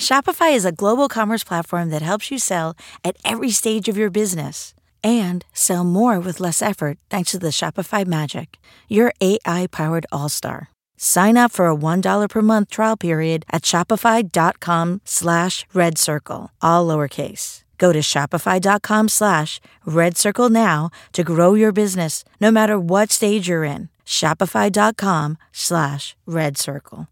Shopify is a global commerce platform that helps you sell at every stage of your business and sell more with less effort thanks to the Shopify Magic, your AI-powered all-star. Sign up for a $1 per month trial period at shopify.com/redcircle, all lowercase. Go to shopify.com/redcircle now to grow your business, no matter what stage you're in. Shopify.com/redcircle.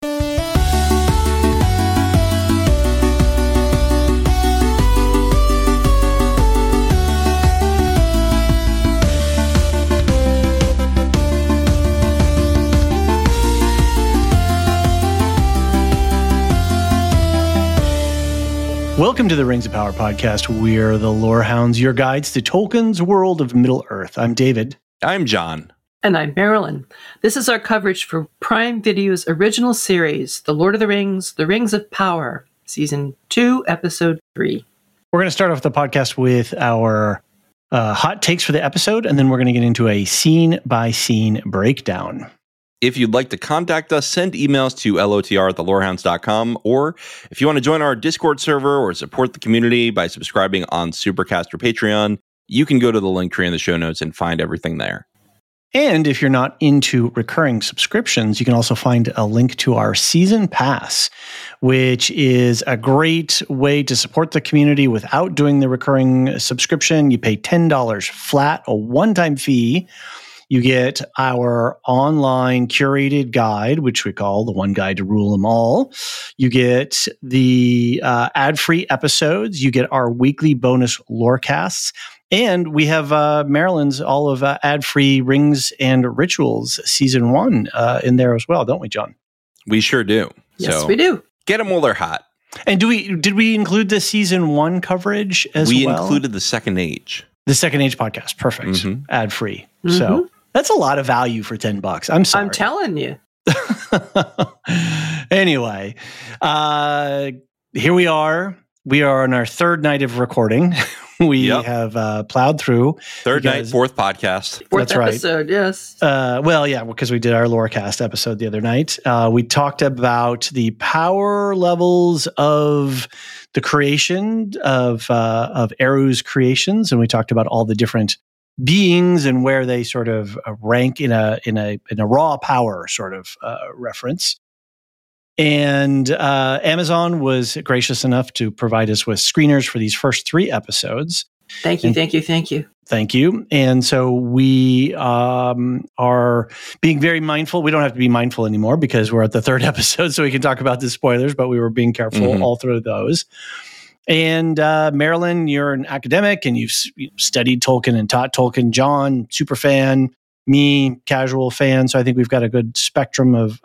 Welcome to the Rings of Power podcast. We're the Lorehounds, your guides to Tolkien's world of Middle-earth. I'm David. I'm John. And I'm Marilyn. This is our coverage for Prime Video's original series, The Lord of the Rings, The Rings of Power, Season 2, Episode 3. We're going to start off the podcast with our hot takes for the episode, and then we're going to get into a scene-by-scene breakdown. If you'd like to contact us, send emails to lotr@thelorehounds.com, or if you want to join our Discord server or support the community by subscribing on Supercast or Patreon, you can go to the link tree in the show notes and find everything there. And if you're not into recurring subscriptions, you can also find a link to our season pass, which is a great way to support the community without doing the recurring subscription. You pay $10 flat, a one-time fee. You get our online curated guide, which we call the One Guide to Rule Them All. You get the ad-free episodes. You get our weekly bonus lorecasts. And we have Marilyn's all of ad-free Rings and Rituals Season 1 in there as well, don't we, John? We sure do. Yes, we do. Get them while they're hot. And did we include the Season 1 coverage as well? We included the Second Age. The Second Age podcast. Perfect. Mm-hmm. Ad-free. Mm-hmm. So that's a lot of value for $10. I'm sorry. I'm telling you. Anyway, here we are. We are on our third night of recording. We have plowed through. Third night, fourth podcast. Fourth episode, yes. Well, yeah, because we did our Lorecast episode the other night. We talked about the power levels of the creation of Eru's creations, and we talked about all the different beings and where they sort of rank in a raw power sort of reference. And Amazon was gracious enough to provide us with screeners for these first 3 episodes. Thank you. Thank you. And so we are being very mindful. We don't have to be mindful anymore because we're at the 3rd episode, so we can talk about the spoilers, but we were being careful all through those. And Marilyn, you're an academic and you've studied Tolkien and taught Tolkien. John, super fan. Me, casual fan. So I think we've got a good spectrum of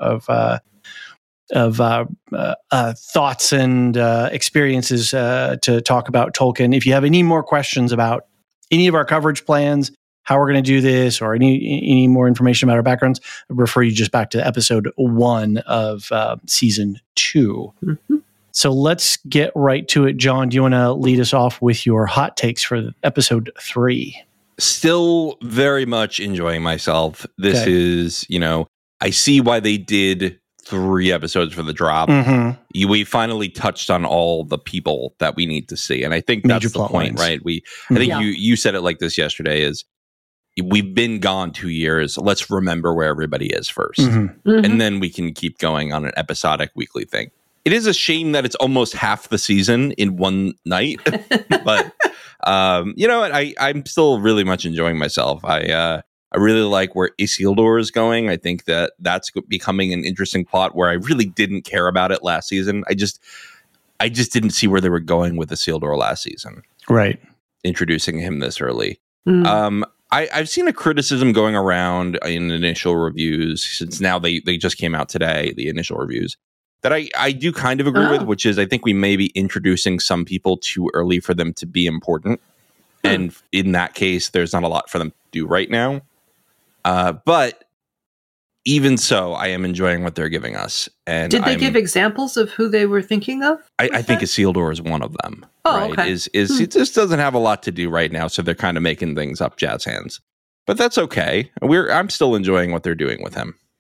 thoughts and experiences to talk about Tolkien. If you have any more questions about any of our coverage plans, how we're going to do this, or any more information about our backgrounds, I refer you just back to episode 1 of season 2. Mm-hmm. So let's get right to it. John, do you want to lead us off with your hot takes for episode 3? Still very much enjoying myself. This is, I see why they did 3 episodes for the drop. Mm-hmm. We finally touched on all the people that we need to see. And I think that's the point, right? I think you said it like this yesterday is we've been gone 2 years. Let's remember where everybody is first. Mm-hmm. Mm-hmm. And then we can keep going on an episodic weekly thing. It is a shame that it's almost half the season in one night, but I'm still really much enjoying myself. I really like where Isildur is going. I think that's becoming an interesting plot where I really didn't care about it last season. I just didn't see where they were going with Isildur last season. Right. Introducing him this early. Mm. I've seen a criticism going around in initial reviews since now they just came out today, the initial reviews, that I do kind of agree with, which is I think we may be introducing some people too early for them to be important. And in that case, there's not a lot for them to do right now. But even so, I am enjoying what they're giving us. And did they give examples of who they were thinking of? I think Isildur is one of them. Oh, right? okay. It just doesn't have a lot to do right now, so they're kind of making things up jazz hands. But that's okay. I'm still enjoying what they're doing with him.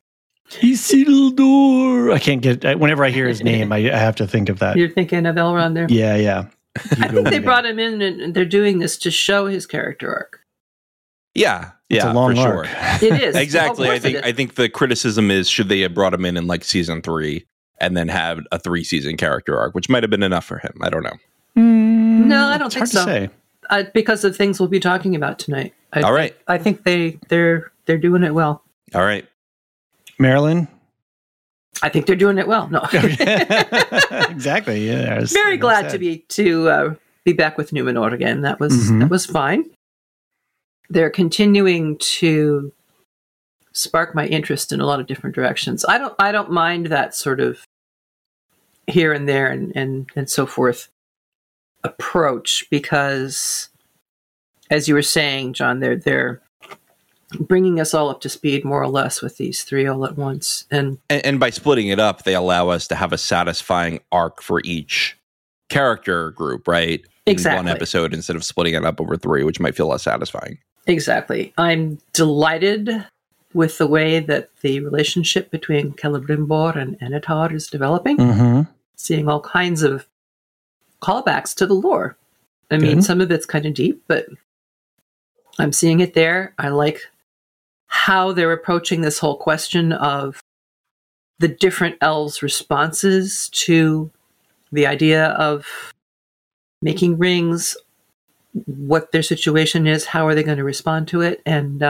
Isildur. I can't get. Whenever I hear his name, I have to think of that. You're thinking of Elrond there? Yeah. I think they brought him in, and they're doing this to show his character arc. Yeah, it's a long for arc. sure. It is Exactly. I think the criticism is, should they have brought him in like season 3 and then have a 3-season character arc, which might have been enough for him. I don't know. No, I don't think so. Hard to say. Because of things we'll be talking about tonight. All right. I think they're doing it well. All right. Marilyn? I think they're doing it well. No. Exactly. Yeah. Very glad to be back with Numenor again. That was fine. They're continuing to spark my interest in a lot of different directions. I don't mind that sort of here and there and so forth approach, because as you were saying, John, they're bringing us all up to speed more or less with these 3 all at once. And by splitting it up, they allow us to have a satisfying arc for each character group, right? Exactly. In one episode instead of splitting it up over 3, which might feel less satisfying. Exactly. I'm delighted with the way that the relationship between Celebrimbor and Anatar is developing. Seeing all kinds of callbacks to the lore. I mean, some of it's kind of deep, but I'm seeing it there. I like how they're approaching this whole question of the different elves' responses to the idea of making rings, what their situation is, how are they going to respond to it, and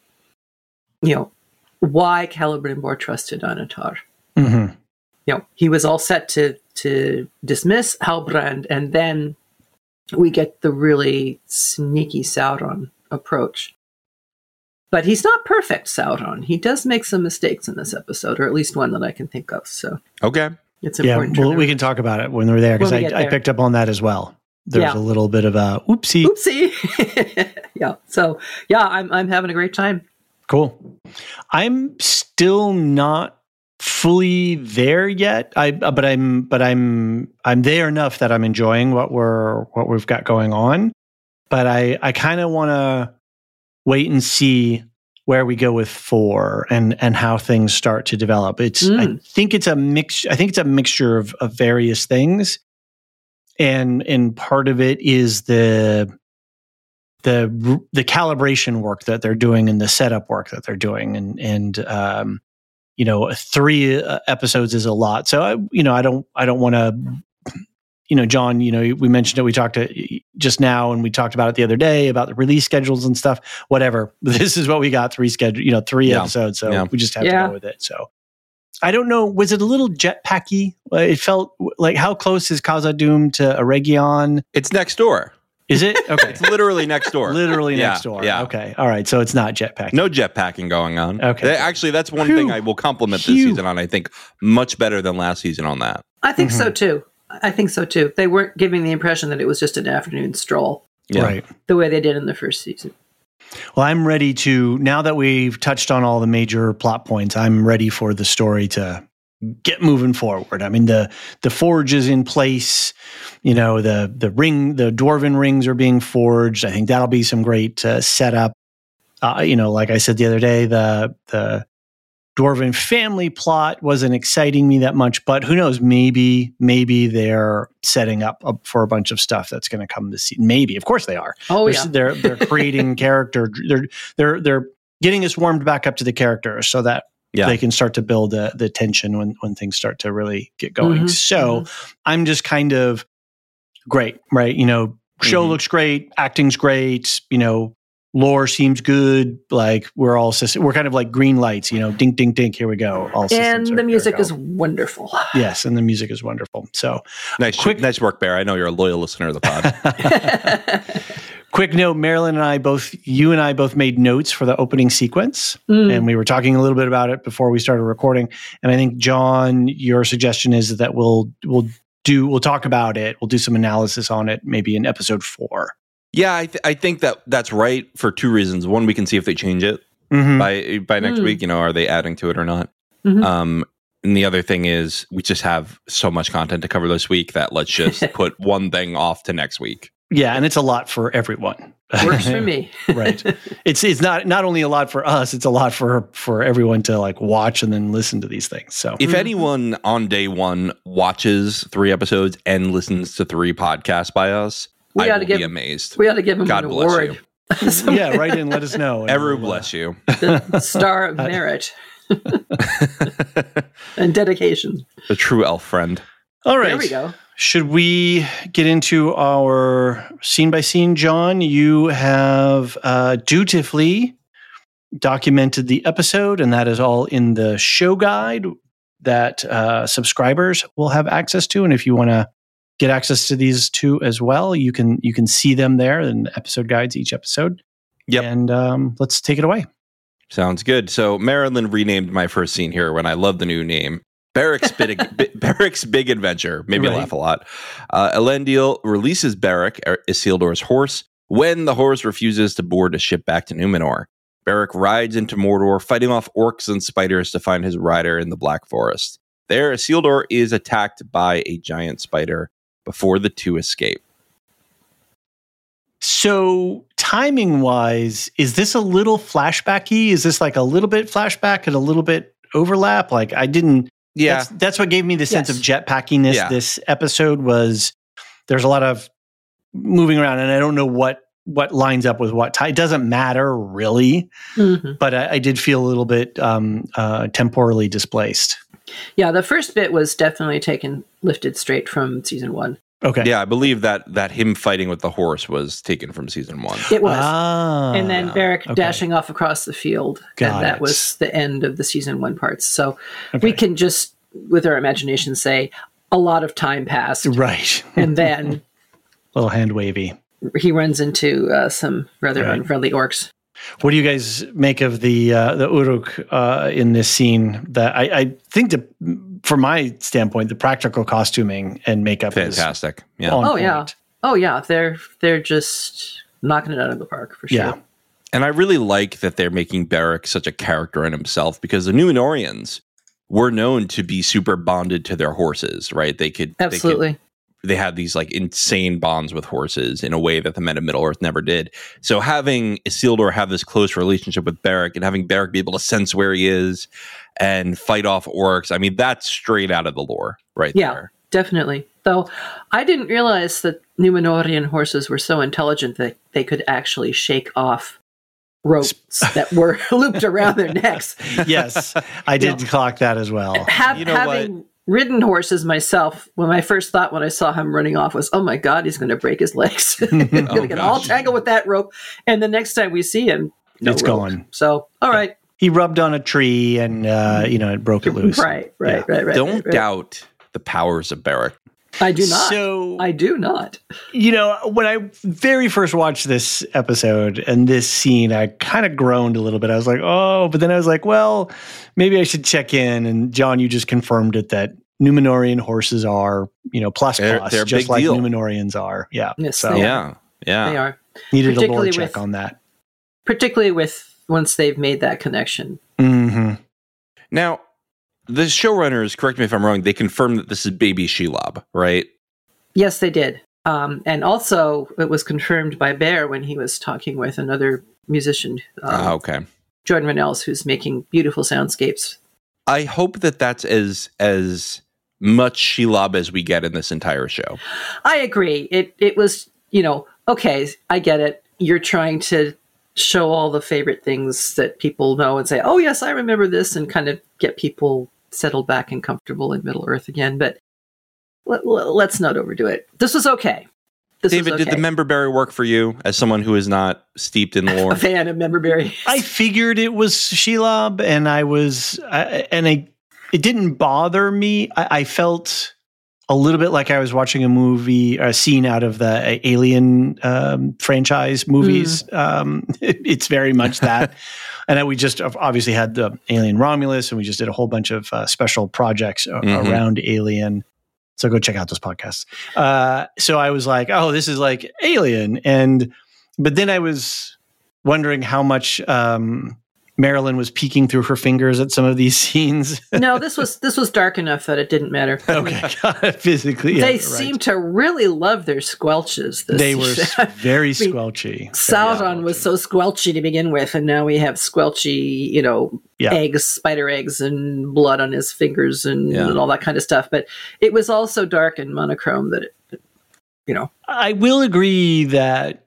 why Celebrimbor trusted Anatar. He was all set to dismiss Halbrand, and then we get the really sneaky Sauron approach. But he's not perfect, Sauron. He does make some mistakes in this episode, or at least one that I can think of. So okay, it's important. Yeah, well, we can talk about it when we're there, because I picked up on that as well. There's a little bit of a oopsie. Yeah. So I'm having a great time. Cool. I'm still not fully there yet. But I'm there enough that I'm enjoying what we've got going on. But I kind of want to wait and see where we go with 4 and how things start to develop. I think it's a mixture of various things. And part of it is the calibration work that they're doing and the setup work that they're doing, and 3 episodes is a lot. So I don't want to, John, we mentioned it. We talked just now, and we talked about it the other day about the release schedules and stuff. Whatever. This is what we got: 3 episodes. So we just have to go with it. So. I don't know. Was it a little jetpacky? It felt like, how close is Khazad-dûm to Eregion? It's next door. Is it? Okay. It's literally next door. Next door. Yeah. Okay. All right. So it's not jetpacking. No jetpacking going on. Okay. Actually, that's one thing I will compliment this season on. I think much better than last season on that. I think so too. They weren't giving the impression that it was just an afternoon stroll. Yeah. Right. The way they did in the first season. Well, I'm ready to, now that we've touched on all the major plot points, I'm ready for the story to get moving forward. I mean, the forge is in place. The dwarven rings are being forged. I think that'll be some great setup. Like I said the other day, the dwarven family plot wasn't exciting me that much, but who knows? Maybe they're setting up for a bunch of stuff that's going to come this season. Maybe, of course they are. They're creating character. They're getting us warmed back up to the characters so that they can start to build the tension when things start to really get going. So I'm just kind of great, right? Show looks great, acting's great. Lore seems good. Like we're kind of like green lights, dink, dink, dink. Here we go. And the music is wonderful. Yes, and the music is wonderful. So nice work, Bear. I know you're a loyal listener of the pod. Quick note: Marilyn and you and I both made notes for the opening sequence, and we were talking a little bit about it before we started recording. And I think, John, your suggestion is that we'll talk about it. We'll do some analysis on it, maybe in episode 4. Yeah, I think that's right for 2 reasons. One, we can see if they change it by next week. Are they adding to it or not? And the other thing is, we just have so much content to cover this week that let's just put one thing off to next week. Yeah, and it's a lot for everyone. Works for me. Right. It's not only a lot for us, it's a lot for everyone to like watch and then listen to these things. So if anyone on day one watches 3 episodes and listens to 3 podcasts by us, I will be amazed. We ought to give him God an bless award. you. Yeah, write in, let us know. Ever bless you. The Star of Merit. And dedication. The true elf friend. All right. There we go. Should we get into our scene by scene, John? You have dutifully documented the episode, and that is all in the show guide that subscribers will have access to. And if you want to get access to these two as well, you can see them there in the episode guides, each episode. Yep. And let's take it away. Sounds good. So Marilyn renamed my first scene here when I love the new name. Barrick's Big Adventure made me laugh a lot. Elendil releases Barrick, Isildur's horse, when the horse refuses to board a ship back to Numenor. Barrick rides into Mordor, fighting off orcs and spiders to find his rider in the Black Forest. There, Isildur is attacked by a giant spider before the two escape. So timing-wise, is this a little flashbacky? Is this like a little bit flashback and a little bit overlap? Like I didn't... Yeah, that's what gave me the sense of jetpackiness. Yeah. This episode was there's a lot of moving around, and I don't know what lines up with what. It doesn't matter really, but I did feel a little bit temporally displaced. Yeah, the first bit was definitely lifted straight from season 1. Okay. Yeah, I believe that him fighting with the horse was taken from season 1. It was. And then Barrick dashing off across the field. That was the end of the season 1 parts. So we can just, with our imagination, say a lot of time passed. Right. And then... little hand wavy. He runs into some rather unfriendly orcs. What do you guys make of the Uruk in this scene? That I think from my standpoint, the practical costuming and makeup fantastic. Is yeah. Oh yeah. They're just knocking it out of the park for sure. Yeah. And I really like that they're making Barrick such a character in himself, because the Numenorians were known to be super bonded to their horses, right? Absolutely. They had these like insane bonds with horses in a way that the men of Middle-earth never did. So having Isildur have this close relationship with Barrick, and having Barrick be able to sense where he is and fight off orcs, I mean, that's straight out of the lore right there. Yeah, definitely. Though I didn't realize that Numenorian horses were so intelligent that they could actually shake off ropes that were looped around their necks. Yes, I did clock that as well. Having ridden horses myself, when my first thought when I saw him running off was, oh my God, he's going to break his legs. He's going to get all tangled with that rope. And the next time we see him, it's gone. So, all right. He rubbed on a tree and, it broke it loose. Right. Don't doubt the powers of Barrick. I do not. I do not. When I very first watched this episode and this scene, I kind of groaned a little bit. I was like, oh, but then I was like, well, maybe I should check in. And John, you just confirmed it, that Numenorian horses are, plus, they're just like deal. Numenorians are. Yeah. Yes, so, they are. Needed a lore check on that. Particularly once they've made that connection. Mm-hmm. Now, the showrunners, correct me if I'm wrong, they confirmed that this is baby Shelob, right? Yes, they did. And also, it was confirmed by Bear when he was talking with another musician, okay, Jordan Rennells, who's making beautiful soundscapes. I hope that that's as much Shelob as we get in this entire show. I agree. It was, okay, I get it. You're trying to show all the favorite things that people know and say, oh, yes, I remember this, and kind of get people settled back and comfortable in Middle-earth again. But let's not overdo it. This was okay. David, did the Memberberry work for you as someone who is not steeped in the lore? A fan of Memberberry. I figured it was Shelob, and it didn't bother me. I felt a little bit like I was watching a scene out of the Alien franchise movies. It's very much that. And then we just obviously had the Alien Romulus, and we just did a whole bunch of special projects around Alien. So go check out those podcasts. So I was like, oh, this is like Alien. But then I was wondering how much Marilyn was peeking through her fingers at some of these scenes. No, this was dark enough that it didn't matter. Okay, physically. They seem to really love their squelches. They were very squelchy. Sauron was so squelchy to begin with, and now we have squelchy, eggs, spider eggs, and blood on his fingers and all that kind of stuff. But it was also dark and monochrome that I will agree that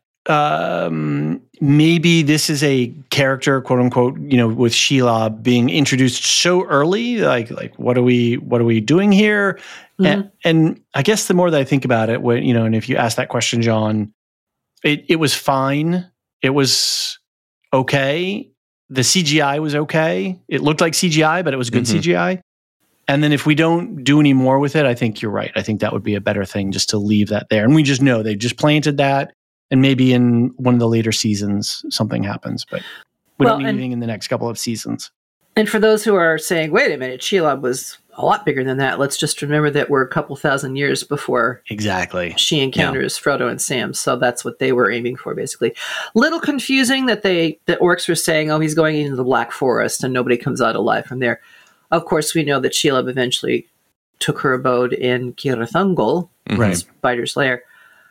maybe this is a character, quote unquote, with Shelob being introduced so early. Like what are we doing here? Mm-hmm. And I guess the more that I think about it, when and if you ask that question, John, it was fine. It was okay. The CGI was okay. It looked like CGI, but it was good CGI. And then if we don't do any more with it, I think you're right. I think that would be a better thing, just to leave that there. And we just know they just planted that. And maybe in one of the later seasons, something happens. But we don't need anything in the next couple of seasons. And for those who are saying, wait a minute, Shelob was a lot bigger than that, let's just remember that we're a couple thousand years before she encounters Frodo and Sam. So that's what they were aiming for, basically. Little confusing that the orcs were saying, he's going into the Black Forest and nobody comes out alive from there. Of course, we know that Shelob eventually took her abode in Cirith Ungol, Spider's Lair.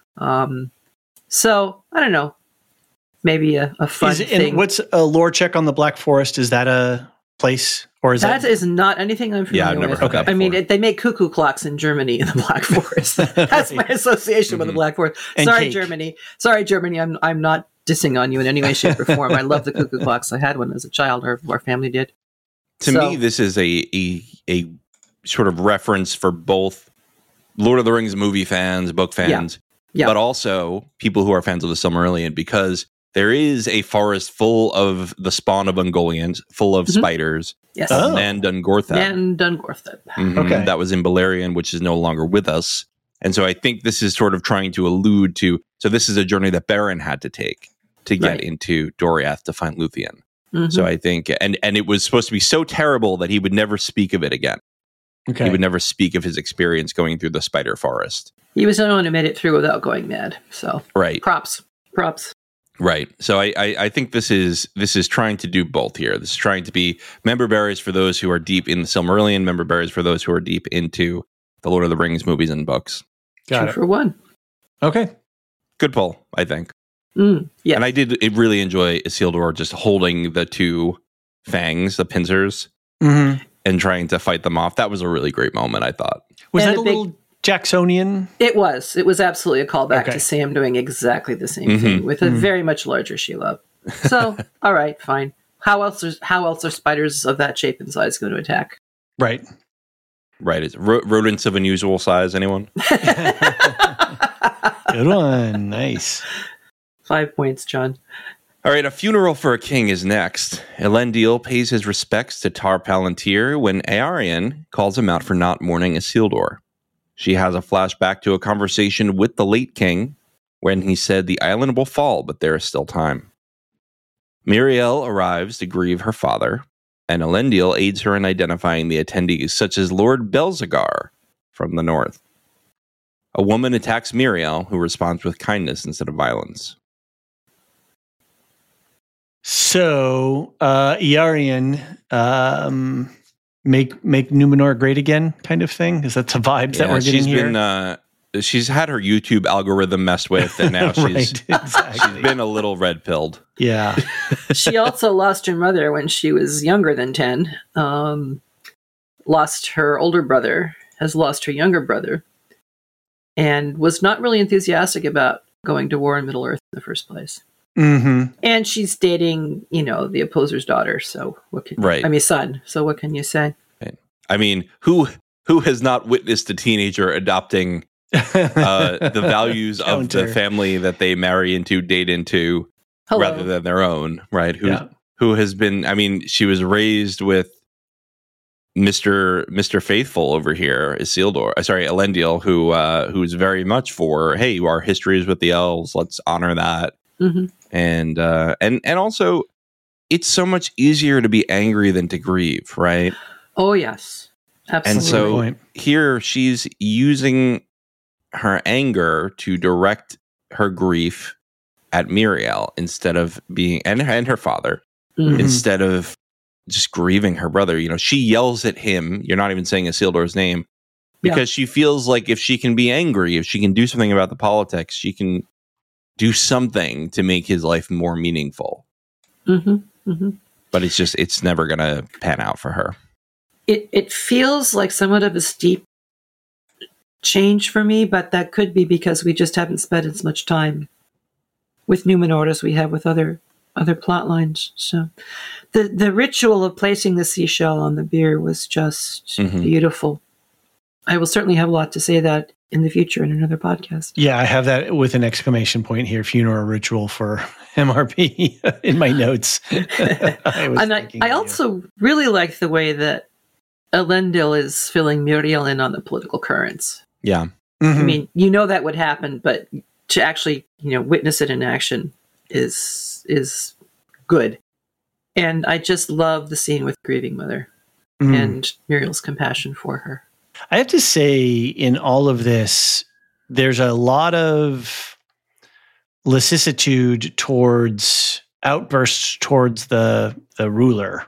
So, I don't know. Maybe a fun thing. And what's a lore check on the Black Forest? Is that a place? Or is that is not anything I'm familiar with. I've never heard that before. I mean, they make cuckoo clocks in Germany in the Black Forest. That's my association with the Black Forest. And Sorry, cake. Germany. Sorry, Germany. I'm not dissing on you in any way, shape, or form. I love the cuckoo clocks. I had one as a child, or our family did. To me, this is a sort of reference for both Lord of the Rings movie fans, book fans, but also people who are fans of the Silmarillion, because there is a forest full of the spawn of Ungoliant, full of spiders. Yes. Nan Dungorthad. Okay. That was in Beleriand, which is no longer with us. And so I think this is sort of trying to allude to, so this is a journey that Beren had to take to get into Doriath to find Luthien. Mm-hmm. So I think, and it was supposed to be so terrible that he would never speak of it again. Okay. He would never speak of his experience going through the spider forest. He was the only one who made it through without going mad. So props. Right. So I think this is trying to do both here. This is trying to be member berries for those who are deep in the Silmarillion, member berries for those who are deep into the Lord of the Rings movies and books. Got it. For one. Okay. Good pull, I think. Yeah. And I did really enjoy Isildur just holding the two fangs, the pincers, and trying to fight them off. That was a really great moment, I thought. Was that a little Jacksonian? It was. It was absolutely a callback to Sam doing exactly the same thing with a very much larger Shelob. So, all right, fine. How else are spiders of that shape and size going to attack? Right. Is rodents of unusual size, anyone? Good one. Nice. 5 points, John. All right, a funeral for a king is next. Elendil pays his respects to Tar Palantir when Eärien calls him out for not mourning Isildur. She has a flashback to a conversation with the late king when he said the island will fall, but there is still time. Miriel arrives to grieve her father, and Elendil aids her in identifying the attendees, such as Lord Belzegar from the north. A woman attacks Miriel, who responds with kindness instead of violence. So, Eärien, make Numenor great again, kind of thing. Is that the vibes that we're getting here? She's had her YouTube algorithm messed with, and now she's been a little red-pilled. Yeah. She also lost her mother when she was younger than 10. Lost her older brother, has lost her younger brother, and was not really enthusiastic about going to war in Middle-earth in the first place. Mm-hmm. And she's dating, the opposer's daughter. So son. So what can you say? Right. I mean, who has not witnessed a teenager adopting the values of the family that they marry into, date into, rather than their own, right? Who has been? I mean, she was raised with Mr. Faithful over here, Elendil, who's very much for, hey, our history is with the elves. Let's honor that. Mm-hmm. And also, it's so much easier to be angry than to grieve, right? Oh, yes. Absolutely. And so here she's using her anger to direct her grief at Miriel instead of being, and her father, instead of just grieving her brother. You know, she yells at him. You're not even saying Isildur's name because she feels like if she can be angry, if she can do something about the politics, she can do something to make his life more meaningful. But it's never going to pan out for her. It feels like somewhat of a steep change for me, but that could be because we just haven't spent as much time with Numenor as we have with other plot lines. So the ritual of placing the seashell on the beer was just beautiful. I will certainly have a lot to say that in the future in another podcast. Yeah, I have that with an exclamation point here, funeral ritual for MRP in my notes. I also really like the way that Elendil is filling Muriel in on the political currents. Yeah. I mean, you know that would happen, but to actually, witness it in action is good. And I just love the scene with grieving mother and Muriel's compassion for her. I have to say, in all of this, there's a lot of lassitude towards outbursts towards the ruler.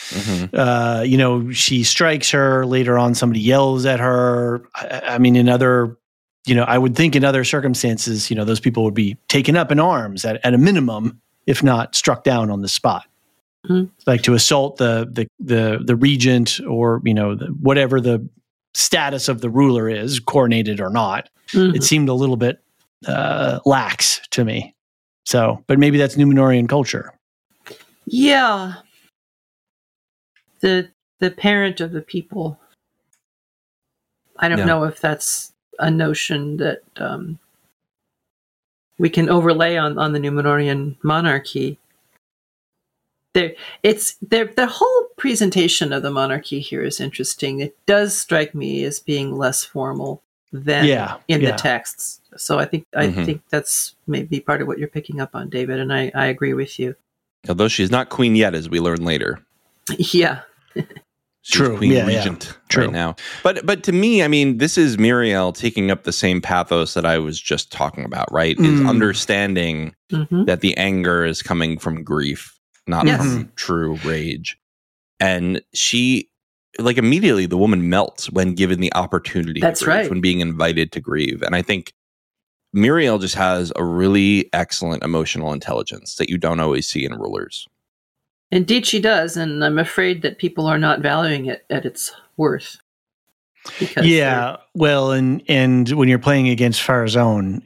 She strikes her later on. Somebody yells at her. I mean, in other, I would think in other circumstances, those people would be taken up in arms at a minimum, if not struck down on the spot. Like to assault the regent or whatever the status of the ruler is, coronated or not. It seemed a little bit lax to me. So, but maybe that's Numenorian culture. Yeah. The parent of the people. I don't know if that's a notion that we can overlay on the Numenorian monarchy. The whole presentation of the monarchy here is interesting. It does strike me as being less formal than in the texts. So I think that's maybe part of what you're picking up on, David, and I agree with you. Although she's not queen yet, as we learn later. Yeah. She's queen regent right now. But to me, I mean, this is Muriel taking up the same pathos that I was just talking about, right? Is understanding that the anger is coming from grief, not from true rage. And she, like, immediately the woman melts when given the opportunity to grieve, when being invited to grieve. And I think Muriel just has a really excellent emotional intelligence that you don't always see in rulers. Indeed she does, and I'm afraid that people are not valuing it at its worth. Well, and when you're playing against Pharazôn,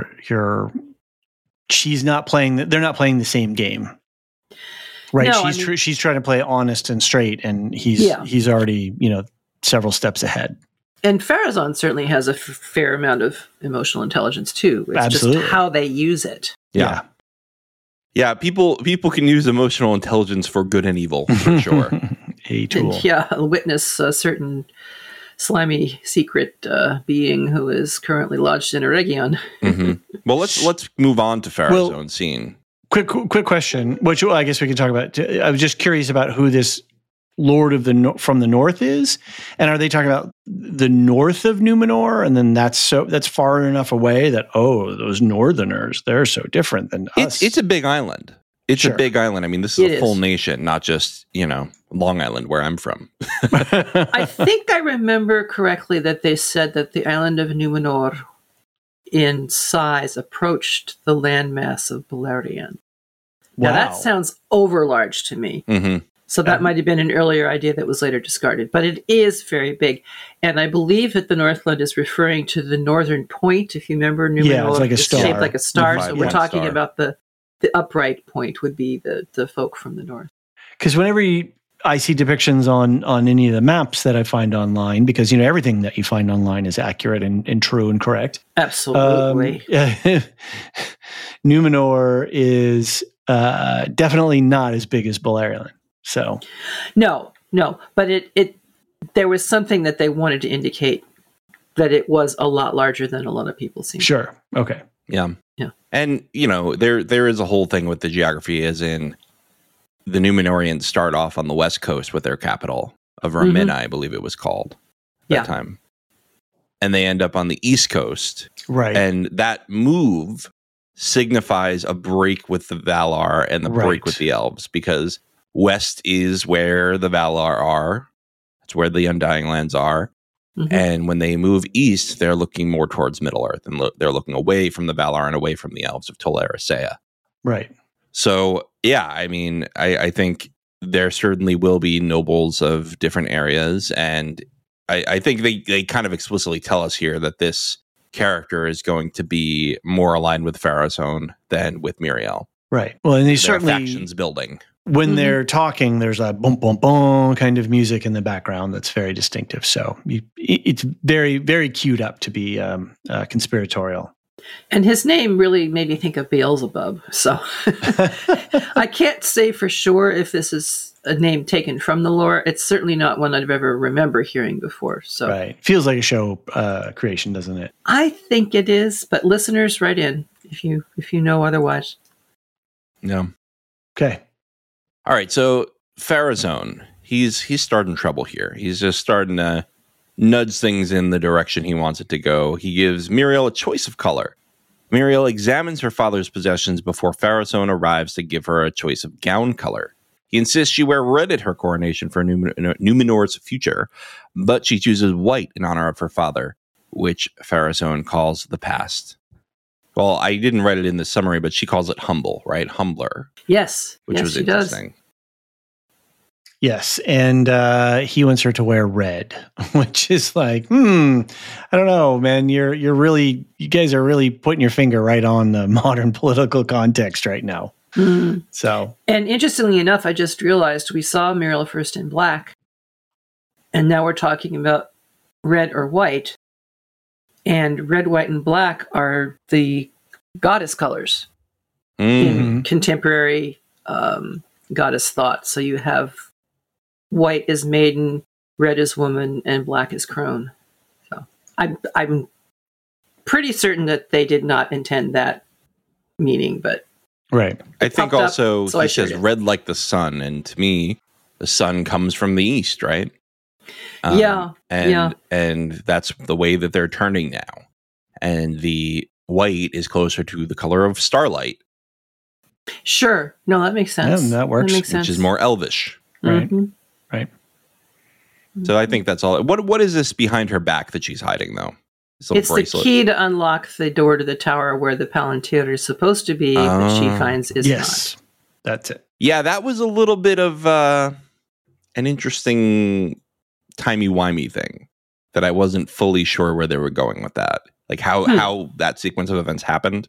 they're not playing the same game. Right? No, she's trying to play honest and straight, and he's already, several steps ahead. And Pharazôn certainly has a fair amount of emotional intelligence too. It's just how they use it. Yeah. Yeah, people can use emotional intelligence for good and evil, for sure. A tool. And, witness a certain slimy secret being who is currently lodged in a region. Well, let's move on to Pharazôn's scene. Quick question, which I guess we can talk about. I was just curious about who this Lord of from the North is, and are they talking about the north of Numenor? And then that's far enough away that those Northerners, they're so different than us. It's a big island. It's a big island. I mean, this is a full nation, not just Long Island, where I'm from. I think I remember correctly that they said that the island of Numenor, in size, approached the landmass of Beleriand. Wow. Now that sounds overlarge to me. So that might have been an earlier idea that was later discarded. But it is very big. And I believe that the Northland is referring to the northern point. If you remember, Numenor it's like a star. Shaped like a star. So we're talking about the upright point would be the folk from the north. Because whenever I see depictions on any of the maps that I find online, because everything that you find online is accurate and true and correct. Absolutely. Numenor is definitely not as big as Beleriand. So, no, but there was something that they wanted to indicate that it was a lot larger than a lot of people seem. Sure. Okay. Yeah. And there is a whole thing with the geography, as in the Numenorians start off on the west coast with their capital of Raminna, I believe it was called that time, and they end up on the east coast. Right. And that move signifies a break with the Valar and the break with the elves, because West is where the Valar are. It's where the Undying Lands are. Mm-hmm. And when they move east, they're looking more towards Middle-earth, and they're looking away from the Valar and away from the elves of Tol Eressëa. Right. So, yeah, I mean, I think there certainly will be nobles of different areas, and I think they kind of explicitly tell us here that this character is going to be more aligned with Pharazôn than with Míriel. Right. Well, and they there certainly are factions building. When they're talking, there's a boom, boom, boom kind of music in the background that's very distinctive. So it's very, very queued up to be conspiratorial. And his name really made me think of Beelzebub. So I can't say for sure if this is a name taken from the lore. It's certainly not one I've ever remember hearing before. So right. Feels like a show creation, doesn't it? I think it is, but listeners, write in if you know otherwise. Yeah. Okay. All right, so Pharazôn, he's starting trouble here. He's just starting to nudge things in the direction he wants it to go. He gives Míriel a choice of color. Míriel examines her father's possessions before Pharazôn arrives to give her a choice of gown color. He insists she wear red at her coronation for Númenor's future, but she chooses white in honor of her father, which Pharazôn calls the past. Well, I didn't write it in the summary, but she calls it humble, right? Humbler. Yes. Which was interesting. Does. Yes. And he wants her to wear red, which is like, I don't know, man. You guys are really putting your finger right on the modern political context right now. Mm-hmm. So. And interestingly enough, I just realized we saw Míriel first in black, and now we're talking about red or white. And red, white, and black are the goddess colors in contemporary goddess thought. So you have white is maiden, red is woman, and black is crone. So I'm pretty certain that they did not intend that meaning, but right. I think also he says red like the sun, and to me, the sun comes from the east, right? And that's the way that they're turning now. And the white is closer to the color of starlight. Sure. No, that makes sense. Yeah, that works. Which is more elvish. Right. Mm-hmm. Right. So I think that's all. What is this behind her back that she's hiding, though? It's bracelet. The key to unlock the door to the tower where the Palantir is supposed to be, but she finds is not. That's it. Yeah, that was a little bit of an interesting timey-wimey thing that I wasn't fully sure where they were going with that. Like how that sequence of events happened.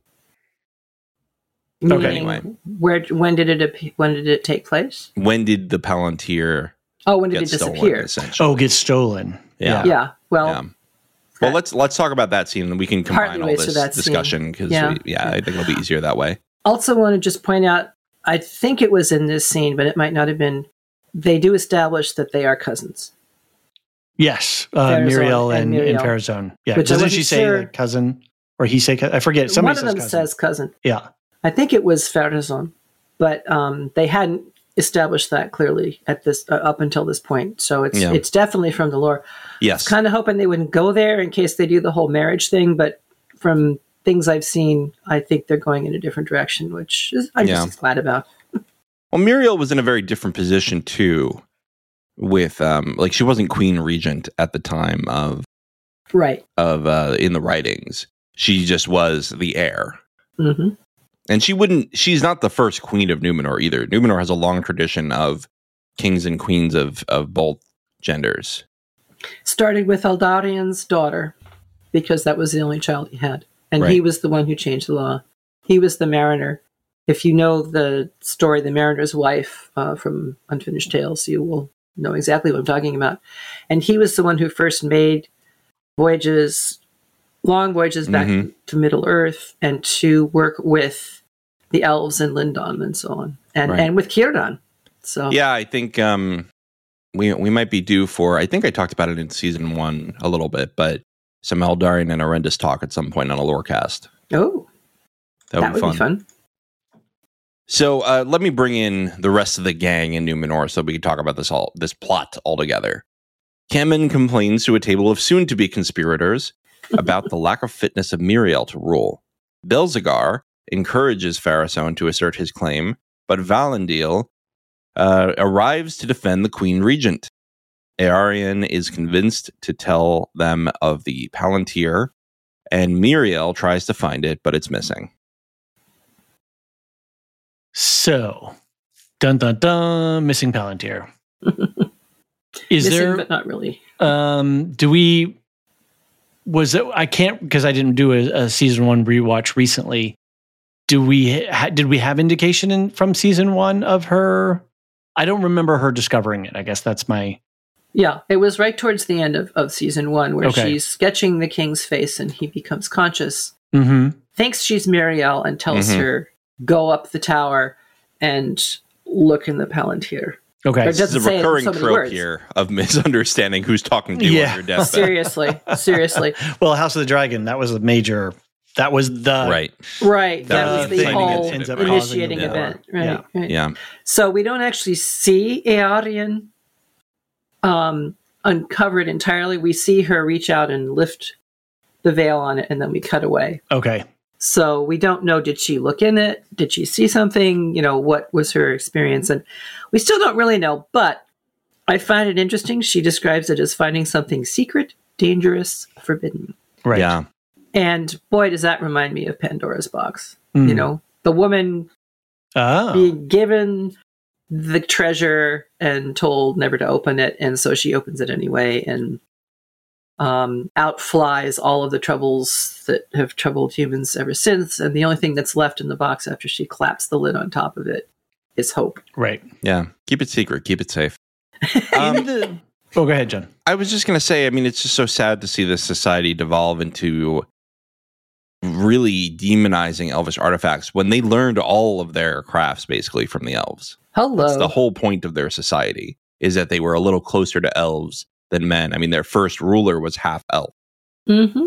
Okay. Anyway, when did it take place? When did the Palantir? Oh, when did it disappear? Get stolen. Yeah. Yeah. Well. Yeah. Well, let's talk about that scene, and we can combine all this discussion because I think it'll be easier that way. Also, want to just point out, I think it was in this scene, but it might not have been. They do establish that they are cousins. Yes, Míriel and Pharazôn. Yeah, doesn't she say like cousin, or he say? I forget. Somebody One of them says cousin. Yeah, I think it was Pharazôn, but they hadn't established that clearly at this up until this point. So it's definitely from the lore. Yes, kind of hoping they wouldn't go there in case they do the whole marriage thing, but from things I've seen, I think they're going in a different direction, which I'm just glad about. Well, Míriel was in a very different position too, with she wasn't Queen Regent at the time of in the writings. She just was the heir. Mm-hmm. And she's not the first queen of Númenor either. Númenor has a long tradition of kings and queens of both genders. Started with Eldarian's daughter, because that was the only child he had. And he was the one who changed the law. He was the mariner. If you know the story, The Mariner's Wife from Unfinished Tales, you will know exactly what I'm talking about. And he was the one who first made long voyages back to Middle Earth and to work with the elves in Lindon and so on, and with Círdan. So I think we might be due for. I think I talked about it in season 1 a little bit, but some Eldarian and Arendis talk at some point on a Lorecast. Oh, that would be fun. So let me bring in the rest of the gang in Númenor so we can talk about this plot all together. Kemen complains to a table of soon-to-be conspirators about the lack of fitness of Míriel to rule. Belzegar encourages Pharazôn to assert his claim, but Valandil arrives to defend the Queen Regent. Aerion is convinced to tell them of the Palantir, and Miriel tries to find it, but it's missing. So, dun dun dun, missing Palantir. Is missing, there? But not really. Do we? Was it? I can't because I didn't do a season 1 rewatch recently. Did we have indication from season 1 of her? I don't remember her discovering it. I guess that's my. Yeah, it was right towards the end of season 1 where she's sketching the king's face and he becomes conscious. Mm-hmm. Thinks she's Miriel and tells her, go up the tower and look in the Palantir. Okay. This is a recurring trope here of misunderstanding who's talking to you on your deathbed. Seriously. Well, House of the Dragon, that was a major... That was the... Right. That was the whole initiating event. Right. Yeah. So we don't actually see Aerion uncovered entirely. We see her reach out and lift the veil on it, and then we cut away. Okay. So we don't know, did she look in it? Did she see something? What was her experience? And we still don't really know, but I find it interesting. She describes it as finding something secret, dangerous, forbidden. Right. Yeah. And boy, does that remind me of Pandora's box. The woman being given the treasure and told never to open it. And so she opens it anyway. And out flies all of the troubles that have troubled humans ever since. And the only thing that's left in the box after she claps the lid on top of it is hope. Right. Yeah. Keep it secret. Keep it safe. Go ahead, John. I was just going to say, it's just so sad to see this society devolve into really demonizing elvish artifacts when they learned all of their crafts basically from the elves. Hello. That's the whole point of their society, is that they were a little closer to elves than men. Their first ruler was half elf. Mm-hmm.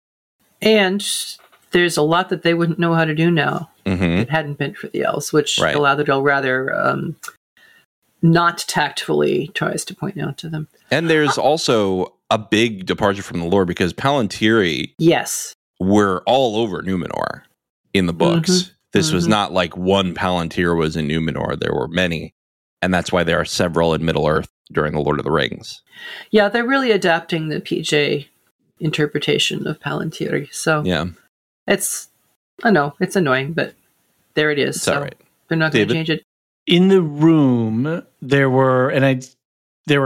And there's a lot that they wouldn't know how to do now. Mm-hmm. If it hadn't been for the elves, which Galadriel rather not tactfully tries to point out to them. And there's also a big departure from the lore because Palantiri were all over Numenor in the books. Mm-hmm. This was not like one Palantir was in Numenor. There were many. And that's why there are several in Middle-earth during the Lord of the Rings. Yeah, they're really adapting the PJ interpretation of Palantiri. So it's annoying, but there it is. It's so all right. They're not going to change it. In the room, there are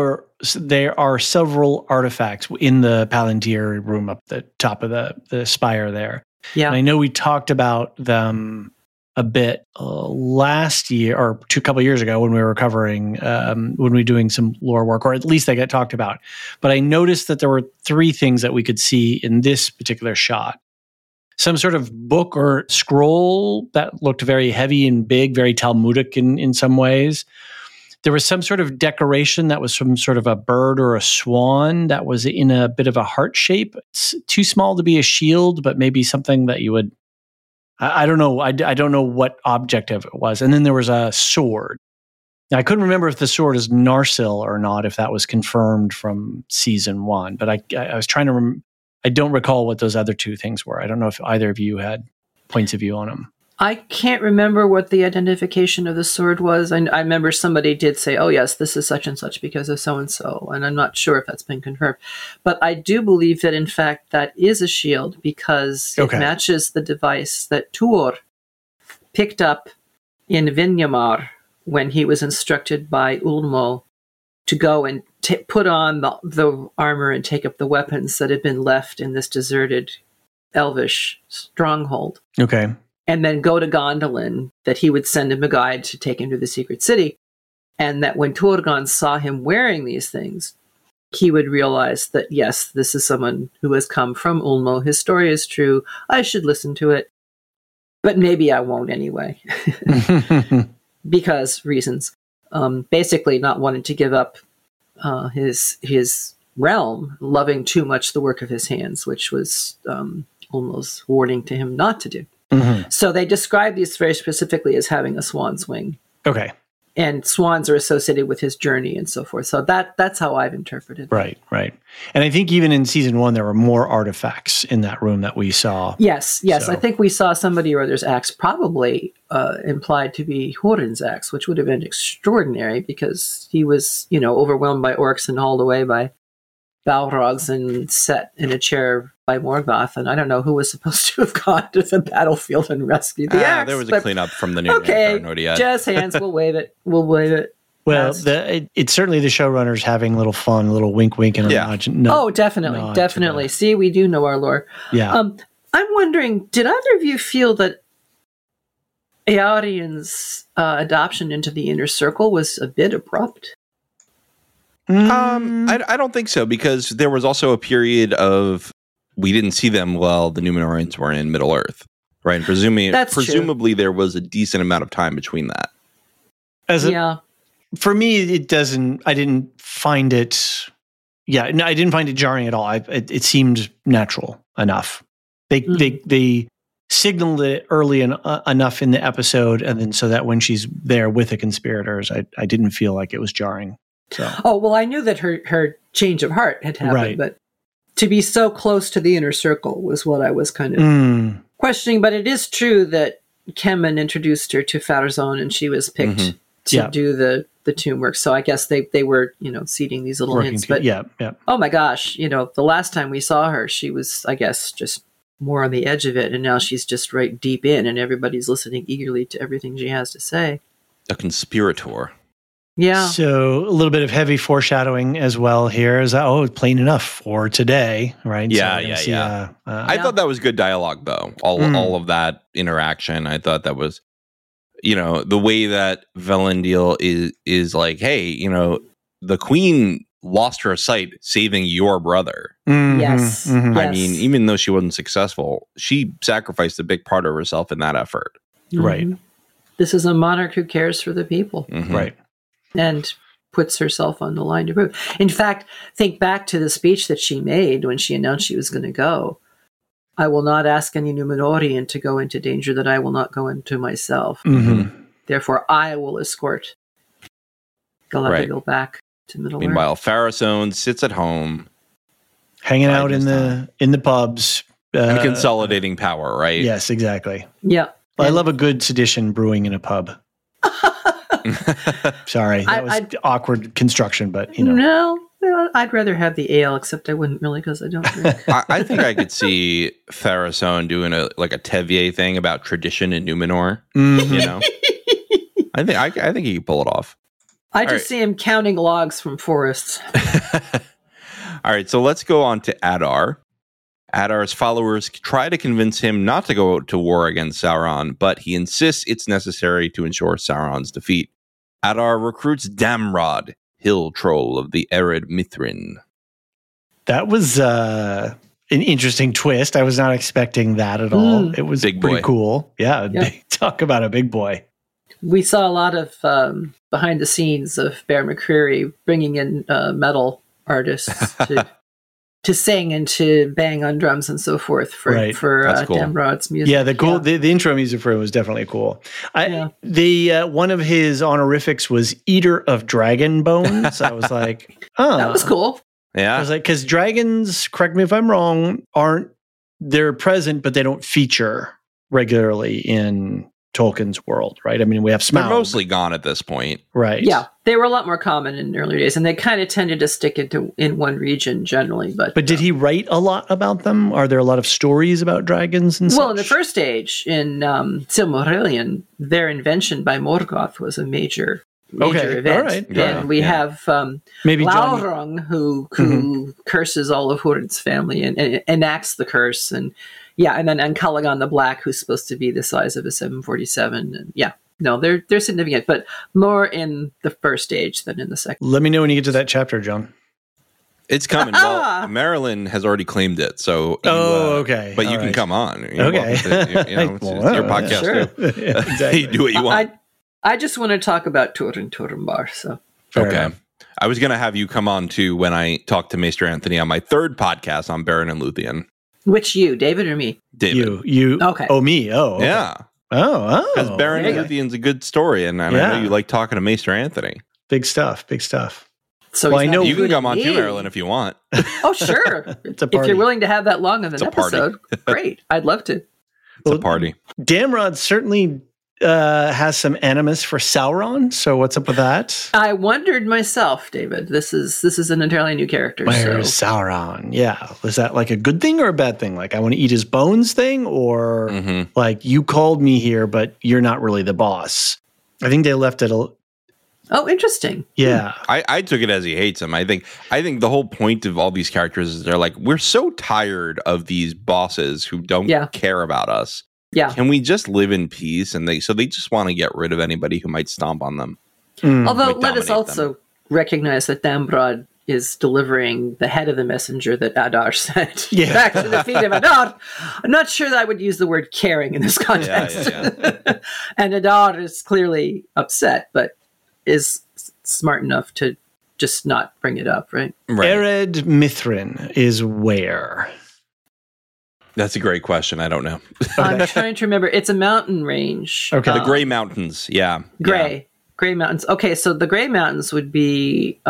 several artifacts in the Palantir room up the top of the spire there. Yeah. And I know we talked about them a bit last year or a couple of years ago when we were covering, when we were doing some lore work, or at least they got talked about. But I noticed that there were 3 things that we could see in this particular shot. Some sort of book or scroll that looked very heavy and big, very Talmudic in some ways. There was some sort of decoration that was some sort of a bird or a swan that was in a bit of a heart shape. It's too small to be a shield, but maybe something that you would... I don't know. I don't know what object of it was. And then there was a sword. Now, I couldn't remember if the sword is Narsil or not, if that was confirmed from season 1. But I was trying to... I don't recall what those other 2 things were. I don't know if either of you had points of view on them. I can't remember what the identification of the sword was. I remember somebody did say, oh, yes, this is such and such because of so-and-so. And I'm not sure if that's been confirmed. But I do believe that, in fact, that is a shield because it matches the device that Tuor picked up in Vinyamar when he was instructed by Ulmo to go and put on the armor and take up the weapons that had been left in this deserted elvish stronghold. Okay. And then go to Gondolin, that he would send him a guide to take him to the secret city. And that when Turgon saw him wearing these things, he would realize that, yes, this is someone who has come from Ulmo. His story is true. I should listen to it. But maybe I won't anyway. Because reasons. Basically not wanting to give up his realm, loving too much the work of his hands, which was Ulmo's warning to him not to do. Mm-hmm. So they describe these very specifically as having a swan's wing. Okay. and swans are associated with his journey and so forth. So that's how I've interpreted it. Right. And I think even in season 1, there were more artifacts in that room that we saw. Yes. So. I think we saw somebody or other's axe, probably implied to be Hurin's axe, which would have been extraordinary because he was, overwhelmed by orcs and hauled away by Balrogs and set in a chair by Morgoth. And I don't know who was supposed to have gone to the battlefield and rescued the axe. There was a cleanup from the new Okay, jazz hands, we'll wave it. Well, it's certainly the showrunners having a little fun, a little wink and a definitely. See, we do know our lore. Yeah. I'm wondering, did either of you feel that Eärion's adoption into the inner circle was a bit abrupt? I don't think so, because there was also a period of we didn't see them while the Númenóreans were in Middle Earth, right? And presumably there was a decent amount of time between that. For me, it doesn't. I didn't find it. Yeah, no, I didn't find it jarring at all. It seemed natural enough. They signaled it early enough in the episode, and then so that when she's there with the conspirators, I didn't feel like it was jarring. So. Oh well, I knew that her change of heart had happened, but to be so close to the inner circle was what I was kind of questioning. But it is true that Kemen introduced her to Pharazôn, and she was picked to do the tomb work. So I guess they were, seeding these little hints. But oh my gosh, the last time we saw her, she was, I guess, just more on the edge of it, and now she's just right deep in, and everybody's listening eagerly to everything she has to say. A conspirator. Yeah. So a little bit of heavy foreshadowing as well here is it's plain enough for today, right? Yeah. I thought that was good dialogue, though. All of that interaction, I thought that was, the way that Valindiel is like, hey, the queen lost her sight saving your brother. Mm-hmm. Yes. Mm-hmm. I mean, even though she wasn't successful, she sacrificed a big part of herself in that effort. Mm-hmm. Right. This is a monarch who cares for the people. Mm-hmm. Right. And puts herself on the line to prove. In fact, think back to the speech that she made when she announced she was going to go. I will not ask any Númenórean to go into danger that I will not go into myself. Mm-hmm. Therefore, I will escort Galadriel back to Middle Earth. Meanwhile, Pharazôn sits at home, hanging out in the pubs and consolidating power. Right? Yes, exactly. Yeah, I love a good sedition brewing in a pub. Sorry, that was awkward construction, but No, I'd rather have the ale, except I wouldn't really because I don't drink. I think I could see Pharazôn doing a Tevier thing about tradition in Númenor. Mm-hmm. I think he could pull it off. I just see him counting logs from forests. All right, so let's go on to Adar. Adar's followers try to convince him not to go to war against Sauron, but he insists it's necessary to ensure Sauron's defeat. Adar recruits Damrod, hill troll of the arid Mithrin. That was an interesting twist. I was not expecting that at all. It was pretty cool. Yeah, talk about a big boy. We saw a lot of behind the scenes of Bear McCreary bringing in metal artists to sing and to bang on drums and so forth for cool. Damrod's music. Yeah, the intro music for it was definitely cool. One of his honorifics was Eater of Dragon Bones. I was like, that was cool. Yeah, I was like, because dragons, correct me if I'm wrong, they're present, but they don't feature regularly in Tolkien's world, right? I mean, we have Smaug. They're mostly gone at this point. Right. Yeah, they were a lot more common in earlier days, and they kind of tended to stick in one region generally. But did he write a lot about them? Are there a lot of stories about dragons and such? Well, in the first age, in Silmarillion, their invention by Morgoth was a major event. All right. And we have maybe Glaurung, who curses all of Hurin's family and enacts the curse, and then Calagan the Black, who's supposed to be the size of a 747, and they're significant, but more in the first age than in the second. Let me know when you get to that chapter, John. It's coming. Well, Marilyn has already claimed it, so okay. But you can come on. Okay, it's your podcast. Sure. Yeah, exactly. You do what you want. I just want to talk about Turin Turambar. So okay. I was going to have you come on too when I talked to Maester Anthony on my third podcast on Beren and Luthien. Which you, David or me? David. You. Okay. Oh, me. Oh, okay. Yeah. Because Baron of Luthion's a good story, and I know you like talking to Maester Anthony. Big stuff. So I know you can come on too, Marilyn, if you want. Oh, sure. It's a party. If you're willing to have that long of an episode, great. I'd love to. It's a party. Damrod certainly has some animus for Sauron. So what's up with that? I wondered myself, David. This is an entirely new character. Where's Sauron? Yeah. Was that like a good thing or a bad thing? Like I want to eat his bones thing, or like you called me here, but you're not really the boss? I think they left it Oh, interesting. Yeah. I took it as he hates him. I think the whole point of all these characters is they're like, we're so tired of these bosses who don't care about us. Yeah. Can we just live in peace? And they just want to get rid of anybody who might stomp on them. Although let us also recognize that Damrod is delivering the head of the messenger that Adar sent back to the feet of Adar. I'm not sure that I would use the word caring in this context. Yeah. And Adar is clearly upset, but is smart enough to just not bring it up, right? Ered Mithrin is where? That's a great question. I don't know. I'm trying to remember. It's a mountain range. Okay. The Grey Mountains. Yeah. Grey Mountains. Okay, so the Grey Mountains would be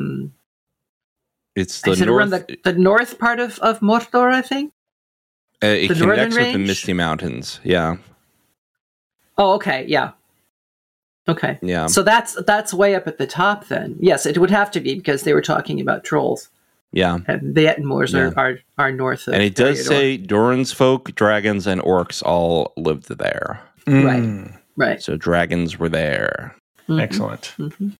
it's the north, the north part of Mordor, I think. It connects with the Misty Mountains. Yeah. Oh, okay. Yeah. Okay. Yeah. So that's way up at the top then. Yes, it would have to be because they were talking about trolls. Yeah. And the Ettenmoors are north of. And it does say Doran's folk, dragons, and orcs all lived there. Right. So dragons were there. Excellent.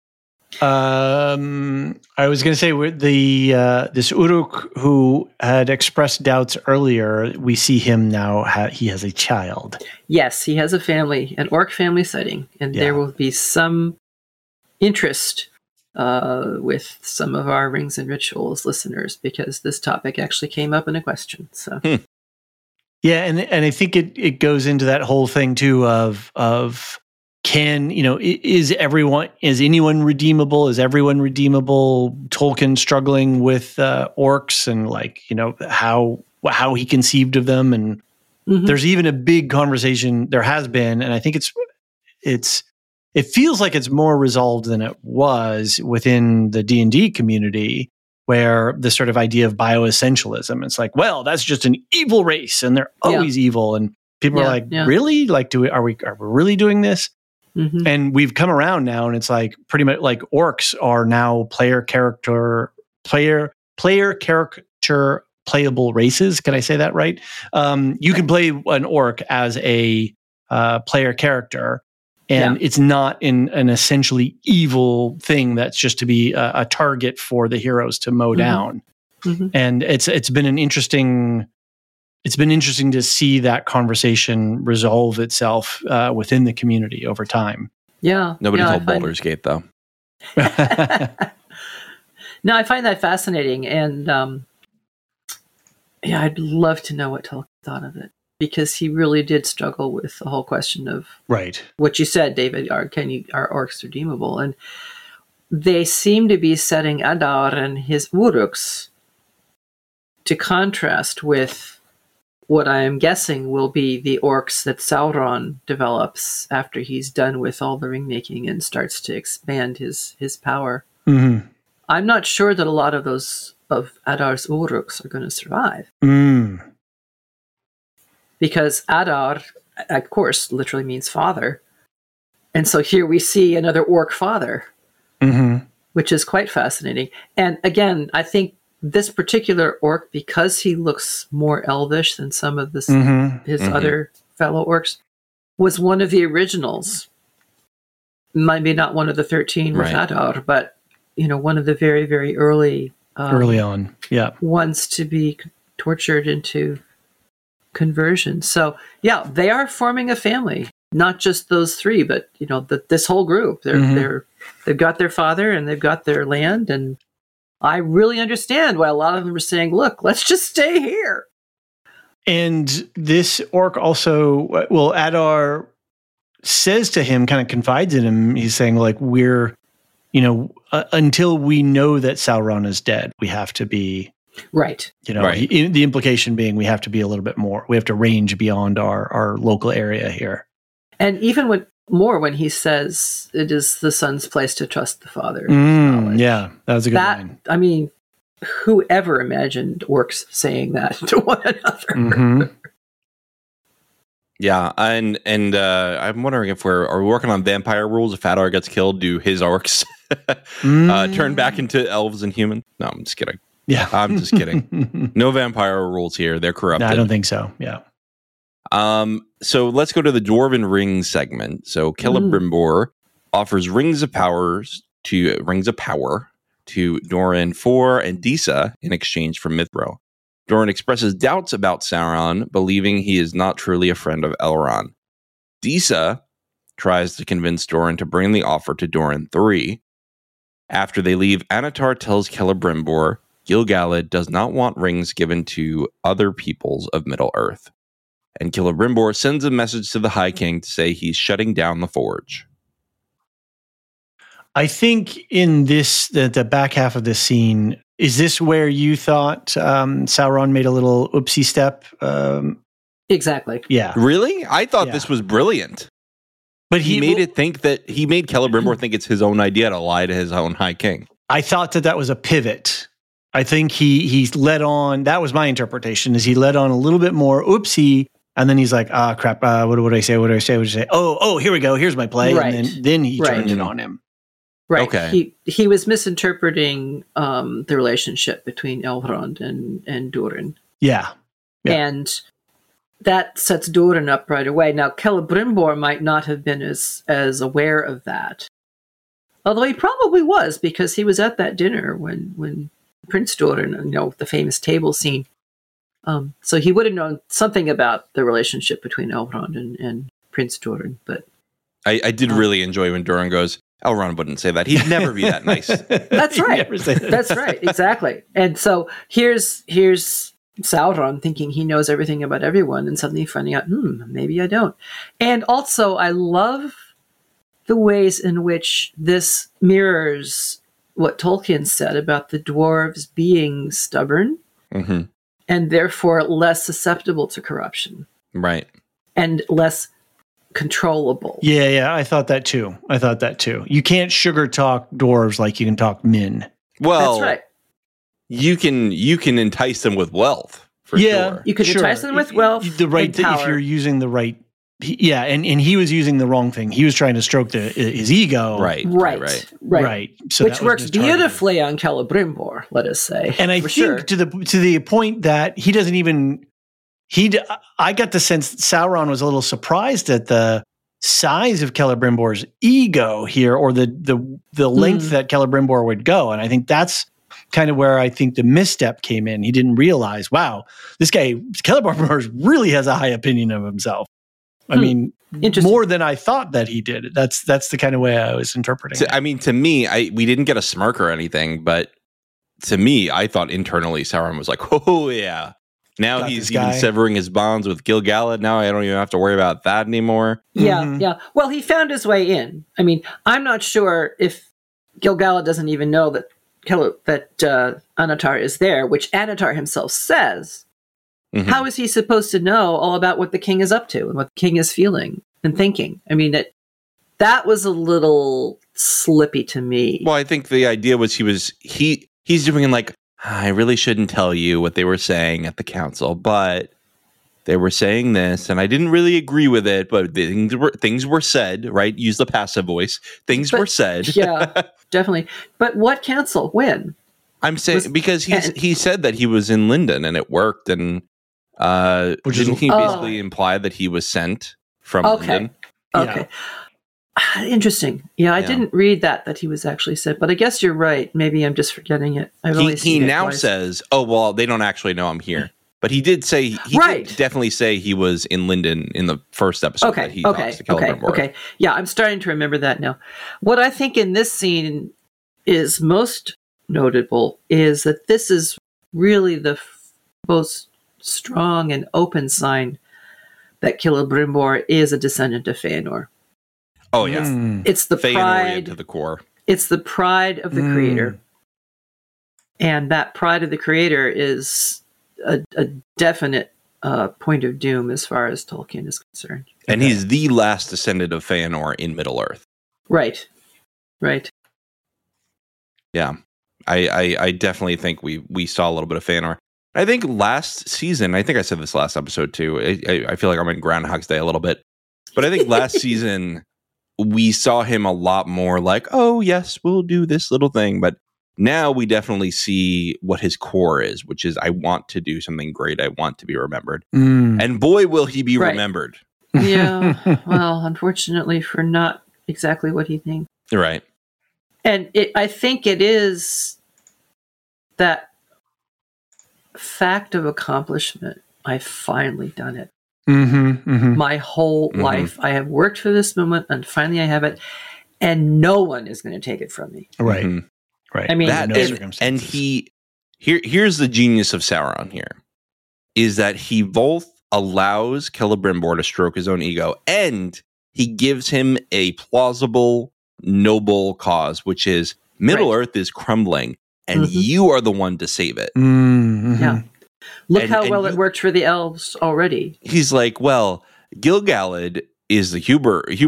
I was going to say this Uruk who had expressed doubts earlier. We see him now. He has a child. Yes, he has a family, an orc family setting, and there will be some interest with some of our Rings and Rituals listeners because this topic actually came up in a question. So, yeah, and I think it goes into that whole thing too of can, is anyone redeemable? Is everyone redeemable? Tolkien struggling with orcs and how he conceived of them. And there's even a big conversation there has been. And I think it feels like it's more resolved than it was within the D&D community, where the sort of idea of bioessentialism, it's like, well, that's just an evil race and they're always evil. And people are like, really? Like, are we really doing this? And we've come around now, and it's like pretty much like orcs are now player character playable races. Can I say that right? You can play an orc as a player character, and it's not an essentially evil thing that's just to be a target for the heroes to mow down. And it's been interesting to see that conversation resolve itself within the community over time. Yeah. Nobody told Baldur's Gate, though. No, I find that fascinating. And I'd love to know what Tolkien thought of it, because he really did struggle with the whole question of what you said, David. Are orcs redeemable? And they seem to be setting Adar and his Uruks to contrast with what I am guessing will be the orcs that Sauron develops after he's done with all the ring making and starts to expand his power. I'm not sure that a lot of those of Adar's Uruks are going to survive. Because Adar, of course, literally means father. And so here we see another orc father, which is quite fascinating. And again, I think this particular orc, because he looks more elvish than some of his other fellow orcs, was one of the originals. Maybe not one of the 13 with Adar, but one of the very, very early on, ones to be tortured into conversion. So they are forming a family. Not just those three, but this whole group. They've got their father and they've got their land, and I really understand why a lot of them are saying, look, let's just stay here. And this orc also, Adar says to him, kind of confides in him, he's saying, like, we're, until we know that Sauron is dead, we have to be... Right. The implication being we have to be a little bit more, we have to range beyond our local area here. And even when he says it is the son's place to trust the father. Yeah, that was a good line. I mean, whoever imagined orcs saying that to one another? Yeah, and I'm wondering if are we working on vampire rules? If Adar gets killed, do his orcs turn back into elves and humans? No, I'm just kidding. Yeah, I'm just kidding. No vampire rules here. They're corrupted. No, I don't think so. Yeah. So let's go to the Dwarven Ring segment. So Celebrimbor offers rings of power to Doran 4 and Disa in exchange for Mithril. Doran expresses doubts about Sauron, believing he is not truly a friend of Elrond. Disa tries to convince Doran to bring the offer to Doran 3. After they leave, Anatar tells Celebrimbor Gil-galad does not want rings given to other peoples of Middle-earth. And Celebrimbor sends a message to the High King to say he's shutting down the forge. I think in the back half of this scene, is this where you thought Sauron made a little oopsie step? Exactly. Yeah. Really? I thought this was brilliant. But he made Celebrimbor think it's his own idea to lie to his own High King. I thought that was a pivot. I think he led on. That was my interpretation. Is he led on a little bit more oopsie, and then he's like, crap. What do I say? What do I say? Oh, here we go. Here's my play. Right. And then he turned it on him. Right. Okay. He was misinterpreting the relationship between Elrond and Durin. Yeah. And that sets Durin up right away. Now, Celebrimbor might not have been as aware of that. Although he probably was, because he was at that dinner when Prince Durin, the famous table scene. So he would have known something about the relationship between Elrond and Prince Durin. But I did really enjoy when Durin goes, Elrond wouldn't say that. He'd never be that nice. That's right. That's right. Exactly. And so here's Sauron thinking he knows everything about everyone and suddenly finding out, maybe I don't. And also, I love the ways in which this mirrors what Tolkien said about the dwarves being stubborn and therefore less susceptible to corruption. Right. And less controllable. Yeah, I thought that too. You can't sugar talk dwarves like you can talk men. Well, that's right. You can entice them with wealth. For sure. You could entice them with wealth. If you're using the right. And he was using the wrong thing. He was trying to stroke his ego. Right. So which works beautifully on Celebrimbor, let us say. And I think to the point that he doesn't even. I got the sense that Sauron was a little surprised at the size of Celebrimbor's ego here, or the length that Celebrimbor would go. And I think that's kind of where I think the misstep came in. He didn't realize, wow, this guy, Celebrimbor, really has a high opinion of himself. I mean, more than I thought that he did. That's the kind of way I was interpreting it. I mean, to me, we didn't get a smirk or anything, but to me, I thought internally Sauron was like, oh, yeah. Now he's even severing his bonds with Gil-galad. Now I don't even have to worry about that anymore. Yeah. Well, he found his way in. I mean, I'm not sure if Gil-galad doesn't even know that Anatar is there, which Anatar himself says. How is he supposed to know all about what the king is up to and what the king is feeling and thinking? I mean, that was a little slippy to me. Well, I think the idea was he's doing like, I really shouldn't tell you what they were saying at the council, but they were saying this, and I didn't really agree with it, but things were said, right? Use the passive voice. Things were said. Yeah, definitely. But what council? When? I'm saying because he said that he was in Lindon and it worked, and didn't he basically imply that he was sent from Lindon? Okay. Interesting. Yeah, I didn't read that he was actually sent, but I guess you're right. Maybe I'm just forgetting it. He now says, "Oh well, they don't actually know I'm here." But he did say did definitely say he was in Lindon in the first episode. That he talks to Celebrimbor. Okay. Yeah, I'm starting to remember that now. What I think in this scene is most notable is that this is really the most strong and open sign that Celebrimbor is a descendant of Feanor. Oh yeah, it's the pride to the core. It's the pride of the creator, and that pride of the creator is a definite point of doom as far as Tolkien is concerned. And he's the last descendant of Feanor in Middle-earth. Right. Yeah. I definitely think we saw a little bit of Feanor. I think last season, I think I said this last episode too, I feel like I'm in Groundhog's Day a little bit, but I think last season we saw him a lot more like, oh yes, we'll do this little thing, but now we definitely see what his core is, which is I want to do something great. I want to be remembered. And boy, will he be remembered. Yeah. Well, unfortunately for not exactly what he thinks. Right. And I think it is that fact of accomplishment. I've finally done it. My whole life, I have worked for this moment, and finally I have it, and no one is going to take it from me. Right. Right. I mean, and here's the genius of Sauron here, is that he both allows Celebrimbor to stroke his own ego, and he gives him a plausible, noble cause, which is Middle-earth is crumbling, and you are the one to save it. Yeah. Look how well it worked for the elves already. He's like, well, Gil-galad is the Gil-galad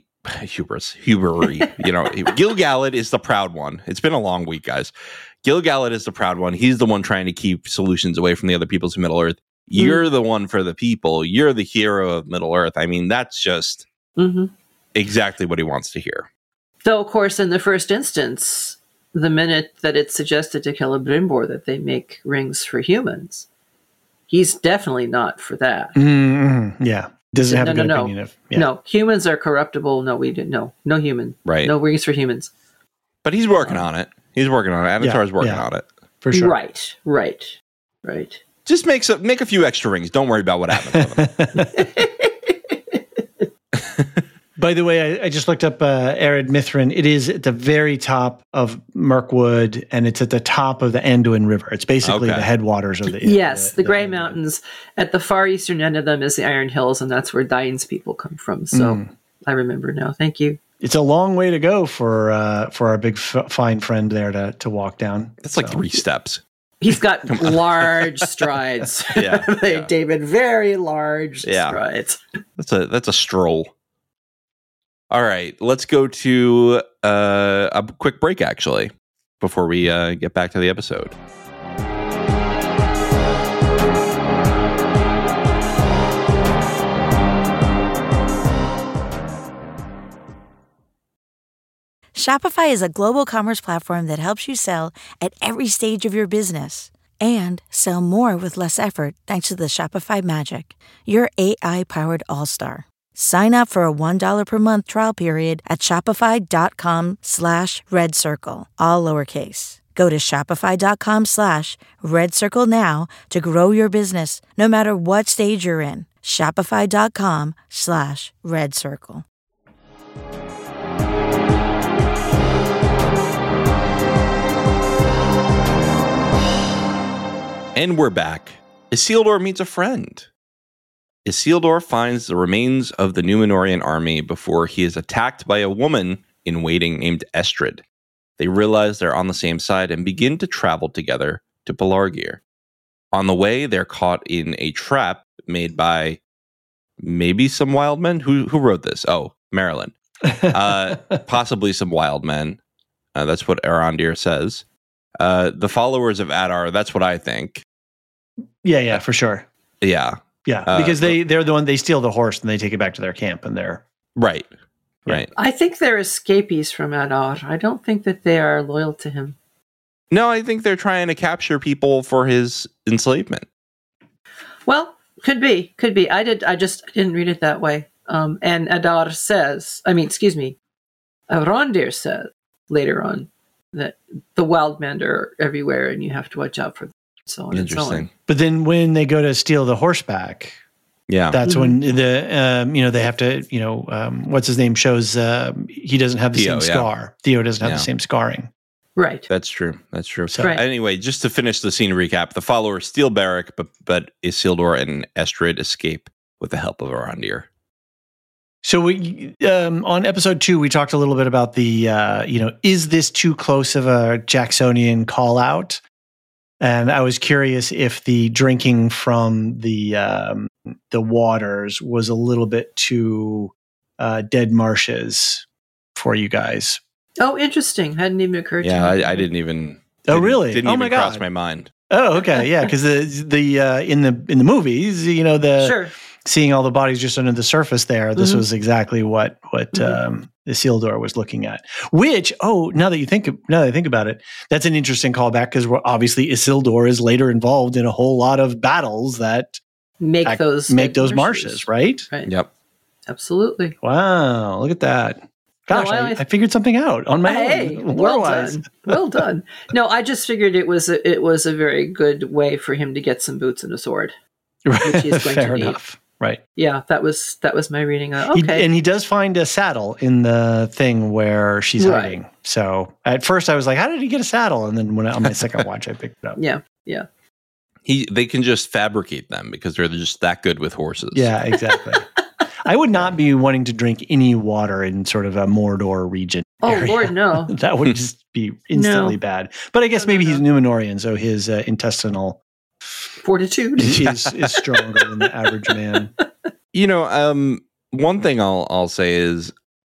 is the proud one. It's been a long week, guys. Gil-galad is the proud one. He's the one trying to keep solutions away from the other peoples of Middle-earth. You're the one for the people. You're the hero of Middle-earth. I mean, that's just exactly what he wants to hear. Though, of course, in the first instance, the minute that it's suggested to Celebrimbor that they make rings for humans, he's definitely not for that. Yeah. Doesn't have a good opinion of. Yeah. No, humans are corruptible. No, we didn't. No human. Right. No rings for humans. But he's working on it. He's working on it. Avatar's working on it. For sure. Right. Just make a few extra rings. Don't worry about what happens with them. By the way, I just looked up Ered Mithrin. It is at the very top of Mirkwood, and it's at the top of the Anduin River. It's basically the headwaters of the... Yes, the Grey Mountains. At the far eastern end of them is the Iron Hills, and that's where Dain's people come from. So I remember now. Thank you. It's a long way to go for our big fine friend there to walk down. That's like 3 steps. He's got large strides. David, very large strides. That's a stroll. All right, let's go to a quick break, actually, before we get back to the episode. Shopify is a global commerce platform that helps you sell at every stage of your business and sell more with less effort thanks to the Shopify Magic, your AI-powered all-star. Sign up for a $1 per month trial period at shopify.com/redcircle, all lowercase. Go to shopify.com/redcircle now to grow your business, no matter what stage you're in. Shopify.com/redcircle. And we're back. Isildur meets a friend. Isildur finds the remains of the Númenórean army before he is attacked by a woman in waiting named Estrid. They realize they're on the same side and begin to travel together to Pelargir. On the way, they're caught in a trap made by maybe some wild men. Who wrote this? Oh, Marilyn. Possibly some wild men. That's what Arondir says. The followers of Adar, that's what I think. Yeah, for sure. Yeah. Yeah, because they're the one, they steal the horse and they take it back to their camp and they're... Right. I think they're escapees from Adar. I don't think that they are loyal to him. No, I think they're trying to capture people for his enslavement. Well, could be. I just didn't read it that way. And Adar says, Arondir says later on that the wild men are everywhere and you have to watch out for them. So on. Interesting. And so on. But then when they go to steal the horseback, that's when the they have to what's his name shows he doesn't have the same scar. Theo doesn't have the same scarring. Right. That's true. So, anyway, just to finish the scene recap, the followers steal Beric, but Isildur and Estrid escape with the help of Arondir. So we on episode 2 we talked a little bit about the is this too close of a Jacksonian call out? And I was curious if the drinking from the waters was a little bit too dead marshes for you guys. Oh, interesting. Hadn't even occurred to me. Yeah, I didn't even. Oh, really? Didn't even cross my mind. Oh, okay, yeah, because the in the movies, Sure. Seeing all the bodies just under the surface there, this was exactly what Isildur was looking at. Which, now that I think about it, that's an interesting callback because obviously Isildur is later involved in a whole lot of battles that make those marshes, right? Right. Yep. Absolutely. Wow, look at that. Gosh, I figured something out on my own. Well done. Well done. No, I just figured it was a very good way for him to get some boots and a sword. Which he's going Fair to need. enough. Right. Yeah, that was my reading. Okay. He does find a saddle in the thing where she's hiding. So at first I was like, how did he get a saddle? And then on my second watch, I picked it up. Yeah. Yeah. They can just fabricate them because they're just that good with horses. Yeah, exactly. I would not be wanting to drink any water in sort of a Mordor region. Oh, Lord, no. That would just be instantly bad. But I guess maybe he's Numenorian, so his intestinal fortitude is stronger than the average man. One thing I'll say is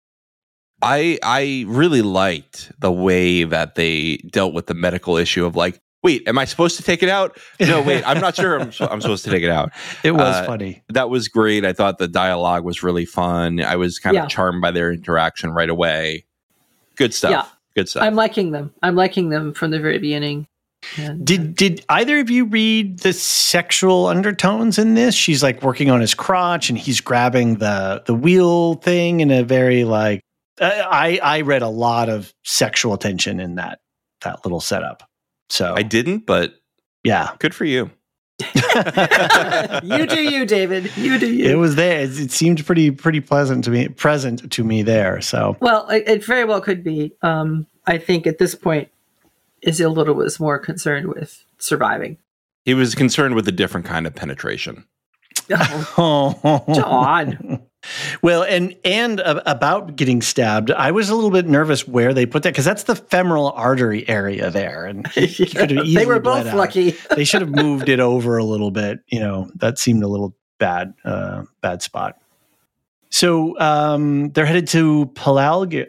I really liked the way that they dealt with the medical issue of like, wait, am I supposed to take it out? No, wait, I'm not sure I'm supposed to take it out. It was funny. That was great. I thought the dialogue was really fun. I was kind of charmed by their interaction right away. Good stuff. Yeah. Good stuff. I'm liking them from the very beginning. And, did either of you read the sexual undertones in this? She's like working on his crotch and he's grabbing the wheel thing in a very like I read a lot of sexual tension in that little setup. So I didn't, but yeah, good for you. You do you, David. You do you. It was there. It seemed pretty present to me there. So well, it very well could be. I think at this point, Isildur was more concerned with surviving. He was concerned with a different kind of penetration. Oh, John. Well, and about getting stabbed, I was a little bit nervous where they put that because that's the femoral artery area there, and he could have easily they were both lucky. They should have moved it over a little bit. That seemed a little bad spot. So they're headed to Pelargir.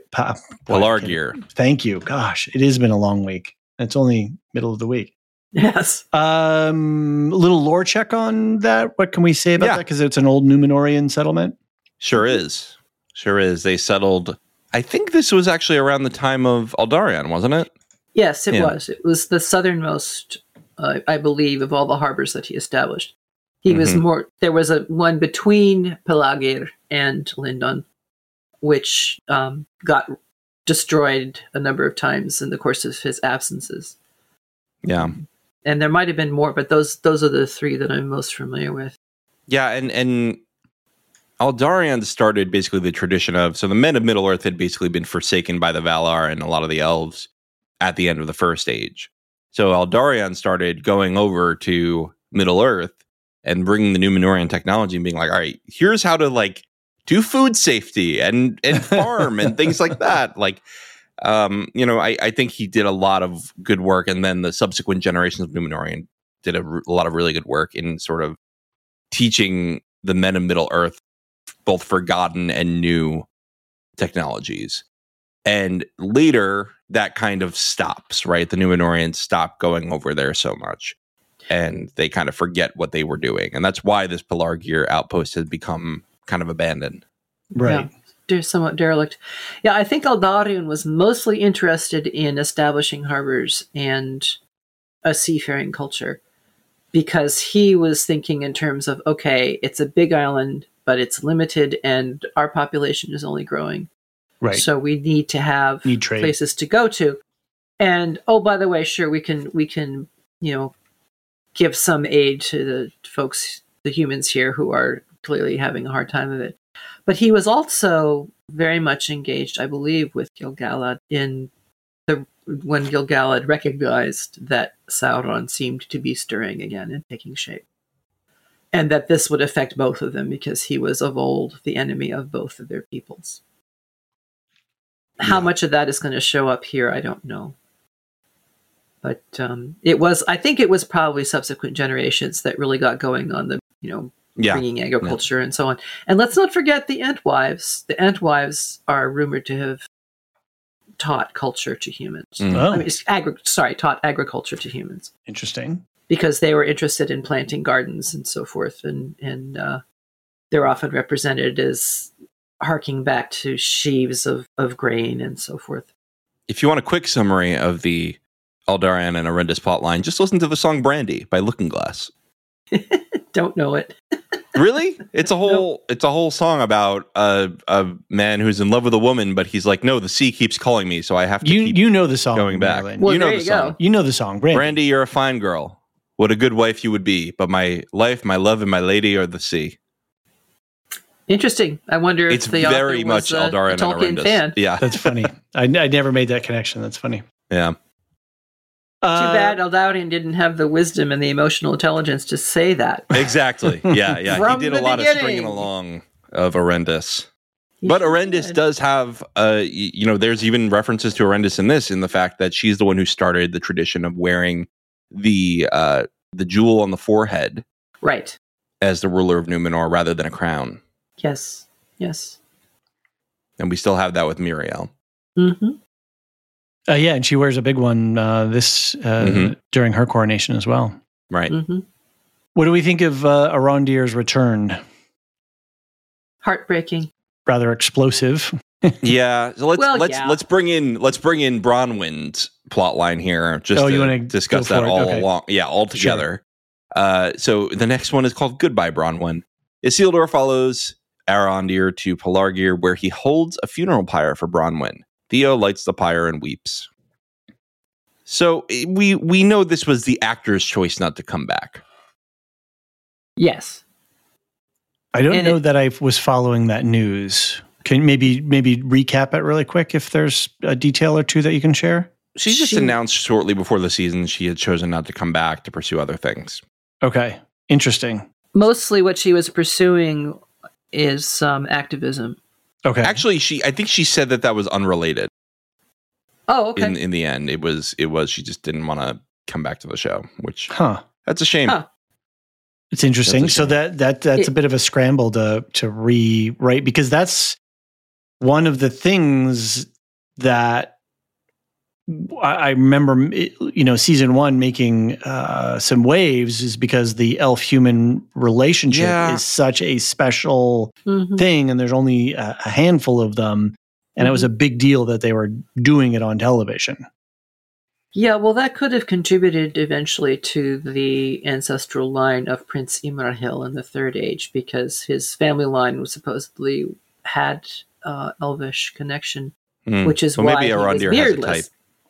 Thank you. Gosh, it has been a long week. It's only middle of the week. Yes. Little lore check on that. What can we say about that? Because it's an old Numenorian settlement. Sure is. They settled. I think this was actually around the time of Aldarion, wasn't it? Yes, it was. It was the southernmost, I believe, of all the harbors that he established. He was more. There was one between Pelargir and Lindon, which got destroyed a number of times in the course of his absences. Yeah. And there might have been more, but those are the three that I'm most familiar with. Yeah, and Aldarion started basically the tradition of, so the men of Middle-earth had basically been forsaken by the Valar and a lot of the elves at the end of the First Age. So Aldarion started going over to Middle-earth and bringing the Numenorian technology and being like, all right, here's how to like do food safety and farm and things like that. Like, I think he did a lot of good work, and then the subsequent generations of Numenorian did a lot of really good work in sort of teaching the men of Middle-earth both forgotten and new technologies. And later, that kind of stops, right? The Numenorians stop going over there so much, and they kind of forget what they were doing. And that's why this Pelargir outpost has become kind of abandoned. Right. Yeah. They're somewhat derelict. Yeah, I think Aldarion was mostly interested in establishing harbors and a seafaring culture because he was thinking in terms of, okay, it's a big island, but it's limited and our population is only growing. Right. So we need to have places to go to. And, oh, by the way, sure, we can, give some aid to the folks, the humans here who are clearly having a hard time of it. But he was also very much engaged, I believe, with Gil-galad when Gil-galad recognized that Sauron seemed to be stirring again and taking shape. And that this would affect both of them because he was of old the enemy of both of their peoples. How much of that is going to show up here, I don't know. But I think it was probably subsequent generations that really got going on the, bringing agriculture and so on. And let's not forget the Entwives. The Entwives are rumored to have taught culture to humans. Taught agriculture to humans. Interesting. Because they were interested in planting gardens and so forth. And they're often represented as harking back to sheaves of grain and so forth. If you want a quick summary of the Aldarian and Arendis plotline, just listen to the song Brandy by Looking Glass. Don't know it. Really? It's a whole song about a man who's in love with a woman, but he's like, no, the sea keeps calling me, so I have to keep know the song, going back. Well, you know there the you song. go. You know the song, Brandy. Brandy, you're a fine girl. What a good wife you would be. But my life, my love, and my lady are the sea. Interesting. I wonder if it's the very author much was Aldarian a Tolkien and Arendis. fan. Yeah, that's funny. I never made that connection. That's funny. Yeah. Too bad Aldarian didn't have the wisdom and the emotional intelligence to say that. Exactly. Yeah. From He did the a lot of beginning. stringing along of Arendis. But Arendis does have, there's even references to Arendis in the fact that she's the one who started the tradition of wearing the jewel on the forehead, right, as the ruler of Numenor rather than a crown. Yes. And we still have that with Miriel. Mm-hmm. And she wears a big one during her coronation as well. Right. Mm-hmm. What do we think of Arondir's return? Heartbreaking. Rather explosive. Yeah. So let's bring in Bronwyn's plotline here just to discuss that all together. Sure. So the next one is called Goodbye, Bronwyn. Isildur follows Arondir to Pelargir, where he holds a funeral pyre for Bronwyn. Theo lights the pyre and weeps. So we know this was the actor's choice not to come back. Yes. I don't know that I was following that news. Can you maybe recap it really quick if there's a detail or two that you can share? She just announced shortly before the season she had chosen not to come back to pursue other things. Okay. Interesting. Mostly what she was pursuing is activism. Okay. Actually, I think she said that was unrelated. Oh, okay. In the end, it was she just didn't want to come back to the show, which that's a shame. Huh. It's interesting. So that's a bit of a scramble to rewrite, because that's one of the things that I remember, season 1 making some waves, is because the elf-human relationship is such a special thing, and there's only a handful of them, and it was a big deal that they were doing it on television. Yeah, well, that could have contributed eventually to the ancestral line of Prince Imrahil in the Third Age, because his family line was supposedly had elvish connection, which is why maybe Arondir he was beardless.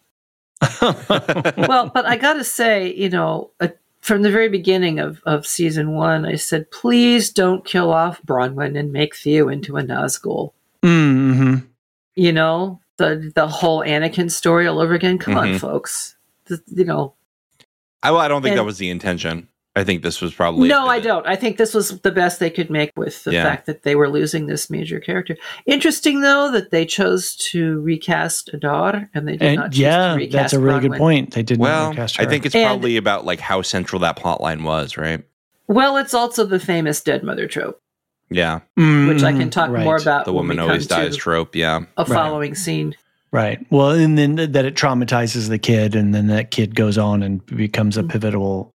Well, but I gotta say, from the very beginning of season 1, I said, please don't kill off Bronwyn and make Theo into a Nazgul. Mm-hmm. The whole Anakin story all over again. Come on, folks. I don't think that was the intention. I think this was probably... No, I don't. I think this was the best they could make with the fact that they were losing this major character. Interesting, though, that they chose to recast Adar, and they did not choose to recast that's a really Bronwyn. good point. They did not recast her. I think it's probably about how central that plot line was, right? Well, it's also the famous dead mother trope. Yeah. Which I can talk more about. The woman always dies trope, a following scene. Right. Well, and then that it traumatizes the kid, and then that kid goes on and becomes a pivotal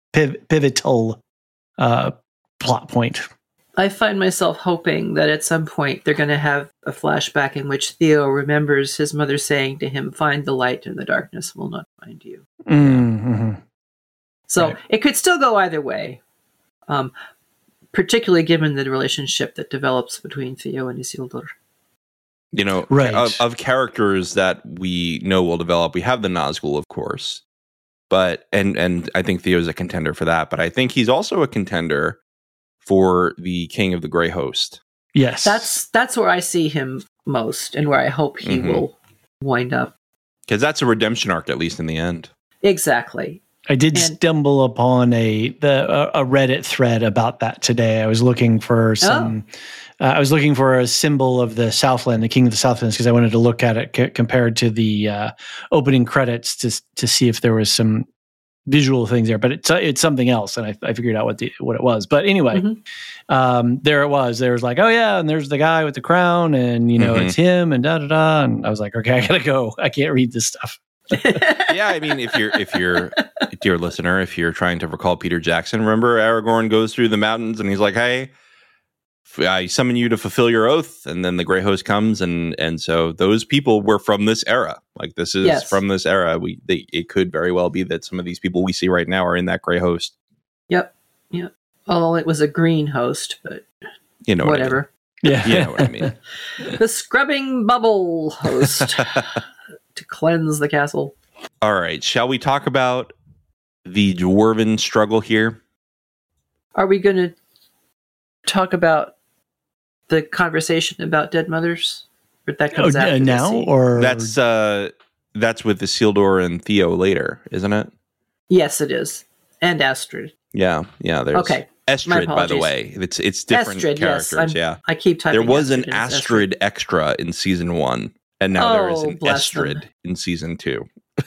plot point. I find myself hoping that at some point they're going to have a flashback in which Theo remembers his mother saying to him, "Find the light and the darkness will not find you." Mm-hmm. So it could still go either way. Particularly given the relationship that develops between Theo and Isildur. Of characters that we know will develop, we have the Nazgul, of course, but and I think Theo's a contender for that, but I think he's also a contender for the King of the Grey Host. Yes. That's where I see him most, and where I hope he will wind up. Because that's a redemption arc, at least in the end. Exactly. I did stumble upon a Reddit thread about that today. I was looking for some. I was looking for a symbol of the Southland, the King of the Southlands, because I wanted to look at it compared to the opening credits to see if there was some visual things there. But it's something else, and I figured out what it was. But anyway, there it was. There was like, oh yeah, and there's the guy with the crown, and it's him, and da da da. And I was like, okay, I gotta go. I can't read this stuff. Yeah, I mean, if you're dear listener, if you're trying to recall Peter Jackson, remember Aragorn goes through the mountains and he's like, hey, I summon you to fulfill your oath, and then the Grey Host comes, and so those people were from this era. Like, this is from this era. It could very well be that some of these people we see right now are in that Grey Host. Yep. Although it was a green host, but whatever. What I mean. Yeah, you know what I mean. The scrubbing bubble host to cleanse the castle. All right, shall we talk about the dwarven struggle here? Are we going to talk about the conversation about dead mothers? Or that comes after now, or that's with Isildur and Theo later, isn't it? Yes, it is, and Astrid. Yeah. There's Estrid, by the way. It's different Astrid, characters. Yes, I keep typing. There was an Astrid extra in season 1, and now there is an Estrid in season 2.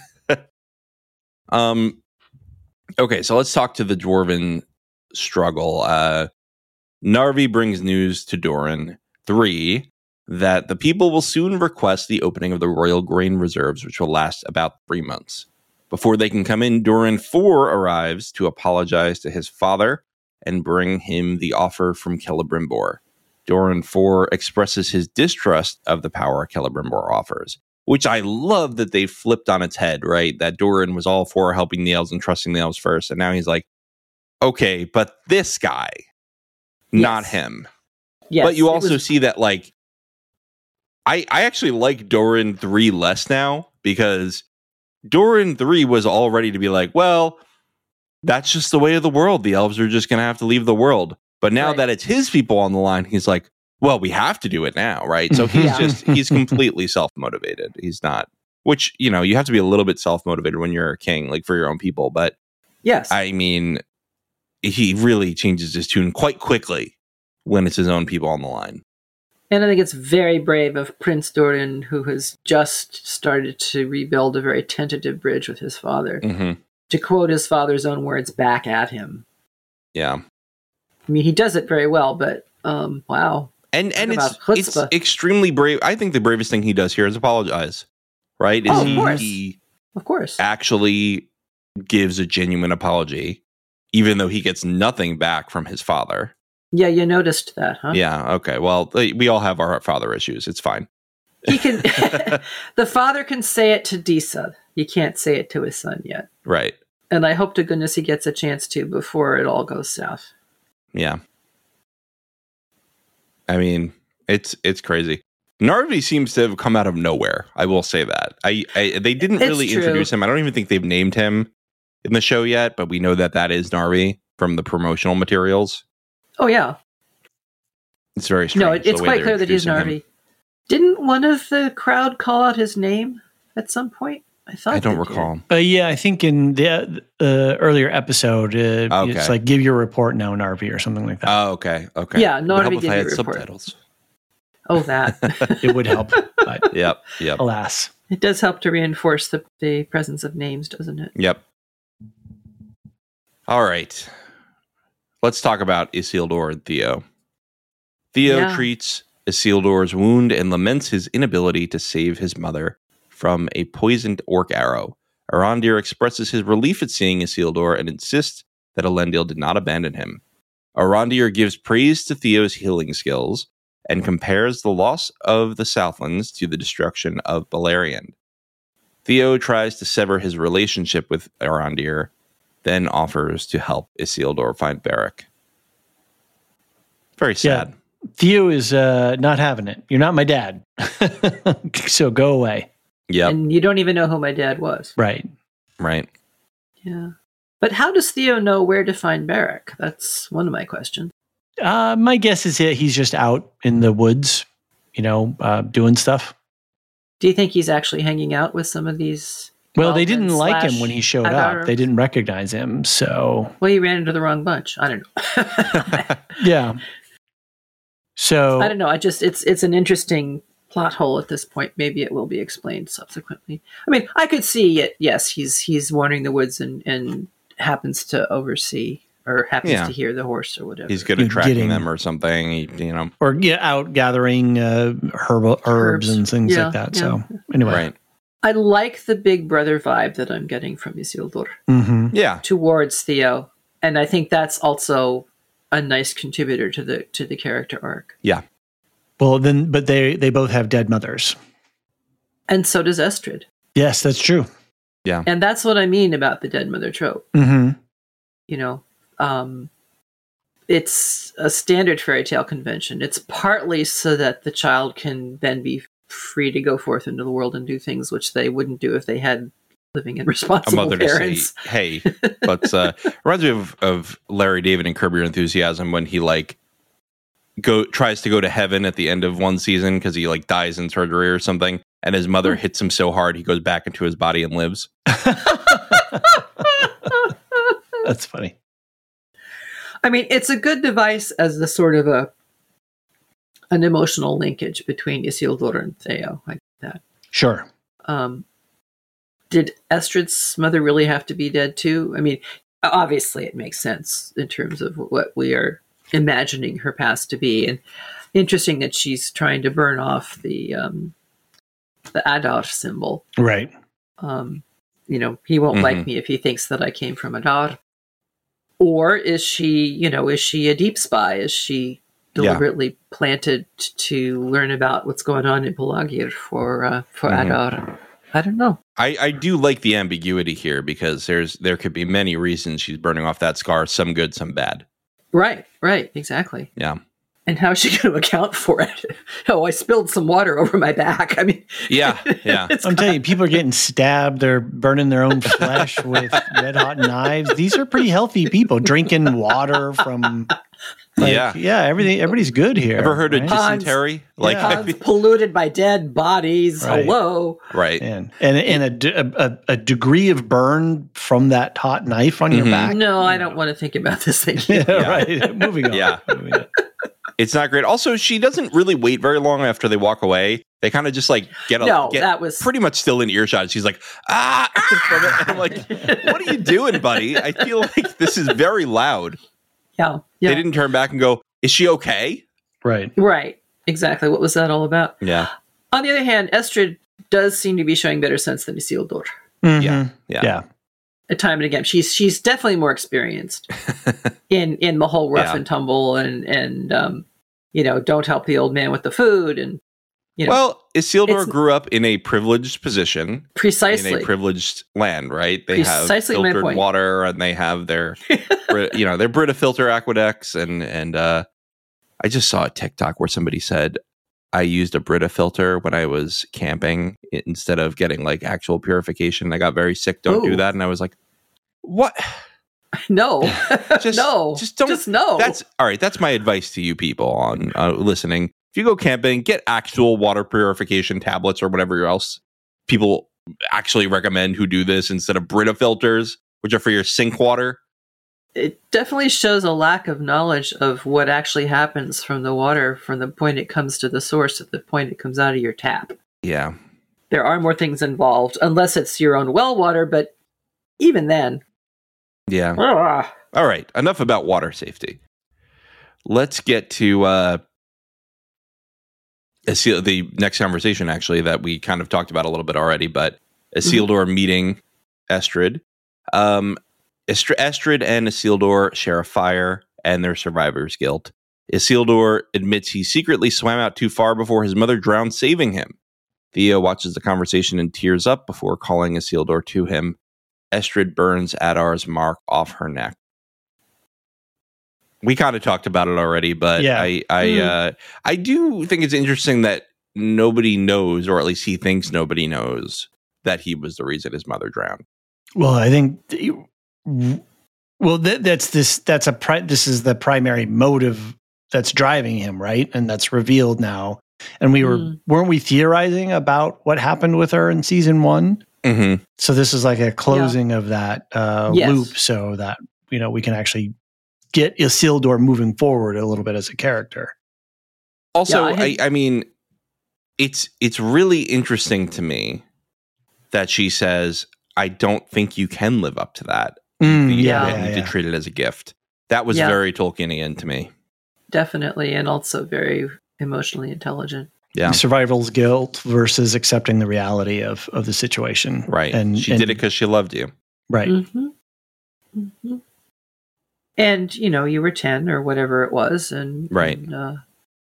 Okay, so let's talk to the dwarven struggle. Narvi brings news to Doran 3 that the people will soon request the opening of the royal grain reserves, which will last about 3 months. Before they can come in, Doran 4 arrives to apologize to his father and bring him the offer from Celebrimbor. Doran 4 expresses his distrust of the power Celebrimbor offers, which I love that they flipped on its head, right? That Doran was all for helping the elves and trusting the elves first, and now he's like, okay, but this guy, not him. Yes, but you also see that, like, I actually like Doran 3 less now, because Doran 3 was all ready to be like, well, that's just the way of the world. The elves are just going to have to leave the world. But now that it's his people on the line, he's like, well, we have to do it now, right? So he's completely self-motivated. He's not, which, you have to be a little bit self-motivated when you're a king, like for your own people. But yes, I mean, he really changes his tune quite quickly when it's his own people on the line. And I think it's very brave of Prince Doran, who has just started to rebuild a very tentative bridge with his father, to quote his father's own words back at him. Yeah. I mean, he does it very well, but wow. And it's extremely brave. I think the bravest thing he does here is apologize, right? Of course. Actually gives a genuine apology, even though he gets nothing back from his father. Yeah, you noticed that, huh? Yeah, okay. Well, we all have our father issues. It's fine. He can. The father can say it to Disa. He can't say it to his son yet. Right. And I hope to goodness he gets a chance to before it all goes south. Yeah. I mean, it's crazy. Narvi seems to have come out of nowhere. I will say that. They didn't really introduce him. I don't even think they've named him in the show yet, but we know that is Narvi from the promotional materials. Oh, yeah. It's very strange. No, it's quite clear that he's Narvi. Him. Didn't one of the crowd call out his name at some point? I don't recall. Yeah, I think in the earlier episode, it's like, give your report now, Narvi, or something like that. Oh, okay. Yeah, Narvi, give your report. Subtitles. Oh, that. It would help. But yep. Alas. It does help to reinforce the presence of names, doesn't it? Yep. All right. Let's talk about Isildur and Theo. Theo treats Isildur's wound and laments his inability to save his mother from a poisoned orc arrow. Arondir expresses his relief at seeing Isildur and insists that Elendil did not abandon him. Arondir gives praise to Theo's healing skills and compares the loss of the Southlands to the destruction of Beleriand. Theo tries to sever his relationship with Arondir, then offers to help Isildur find Beric. Very sad. Yeah. Theo is not having it. You're not my dad. So go away. Yeah. And you don't even know who my dad was. Right. Yeah. But how does Theo know where to find Beric? That's one of my questions. My guess is he's just out in the woods, doing stuff. Do you think he's actually hanging out with some of these Well, they didn't like him when he showed up. They didn't recognize him, so... Well, he ran into the wrong bunch. I don't know. Yeah. So... I don't know. It's an interesting plot hole at this point. Maybe it will be explained subsequently. I mean, I could see it. Yes, he's wandering the woods and happens to oversee or happens to hear the horse or whatever. He's good at tracking them or something, Or out gathering herbs and things like that. Yeah. So anyway. Right. I like the big brother vibe that I'm getting from Isildur towards Theo. And I think that's also a nice contributor to the character arc. Yeah. Well, but they both have dead mothers. And so does Estrid. Yes, that's true. Yeah. And that's what I mean about the dead mother trope. Mm-hmm. It's a standard fairy tale convention. It's partly so that the child can then be free to go forth into the world and do things which they wouldn't do if they had living and responsible parents. To say, hey, but reminds me of Larry David and Curb Your Enthusiasm when he tries to go to heaven at the end of one season because he dies in surgery or something, and his mother hits him so hard he goes back into his body and lives. That's funny. I mean, it's a good device as the sort of an emotional linkage between Isildur and Theo. I get that. Sure. Did Estrid's mother really have to be dead too? I mean, obviously it makes sense in terms of what we are imagining her past to be. And interesting that she's trying to burn off the Adar symbol. Right. He won't like me if he thinks that I came from Adar. Or is she a deep spy? Is she deliberately planted to learn about what's going on in Pelagir for Adar? I don't know. I do like the ambiguity here because there could be many reasons she's burning off that scar, some good, some bad. Right, exactly. Yeah. And how is she going to account for it? Oh, I spilled some water over my back. I mean, yeah. I'm telling you, people are getting stabbed. They're burning their own flesh with red hot knives. These are pretty healthy people drinking water from. Everybody's good here. Ever heard of dysentery? Ponds polluted by dead bodies. Right. Hello, right? And a degree of burn from that hot knife on your back. No, I don't want to think about this thing. Right. Moving on. Yeah. It's not great. Also, she doesn't really wait very long after they walk away. They kind of just that was pretty much still in earshot. She's like, and I'm like, what are you doing, buddy? I feel like this is very loud. Yeah. They didn't turn back and go, is she okay? Right. Exactly. What was that all about? Yeah. On the other hand, Estrid does seem to be showing better sense than Isildur. Mm-hmm. Yeah. Time and again, she's definitely more experienced in the whole rough and tumble and don't help the old man with the food and Well, Isildur grew up in a privileged position, precisely in a privileged land, right? They have filtered water and they have their their Brita filter aqueducts and I just saw a TikTok where somebody said, I used a Brita filter when I was camping instead of getting actual purification. I got very sick. Don't do that. And I was like, what? No, just don't. Just no. That's all right. That's my advice to you people on listening. If you go camping, get actual water purification tablets or whatever else people actually recommend who do this instead of Brita filters, which are for your sink water. It definitely shows a lack of knowledge of what actually happens from the water from the point it comes to the source to the point it comes out of your tap. Yeah. There are more things involved, unless it's your own well water, but even then. Yeah. All right. Enough about water safety. Let's get to the next conversation, actually, that we kind of talked about a little bit already, but Isildur meeting Estrid. Estrid and Isildur share a fire and their survivor's guilt. Isildur admits he secretly swam out too far before his mother drowned, saving him. Theo watches the conversation and tears up before calling Isildur to him. Estrid burns Adar's mark off her neck. We kind of talked about it already, but I do think it's interesting that nobody knows, or at least he thinks nobody knows, that he was the reason his mother drowned. Well, I think... this is the primary motive that's driving him, right? And that's revealed now. And weren't we theorizing about what happened with her in season 1? Mm-hmm. So this is like a closing of that Yes. loop, so that we can actually get Isildur moving forward a little bit as a character. Also, Yeah, I mean, it's really interesting to me that she says, "I don't think you can live up to that. You need to treat it as a gift." That was very Tolkienian to me. Definitely, and also very emotionally intelligent. Yeah, survival's guilt versus accepting the reality of the situation. Right, and she did it because she loved you. Right. Mm-hmm. Mm-hmm. And you were 10 or whatever it was, and right. And,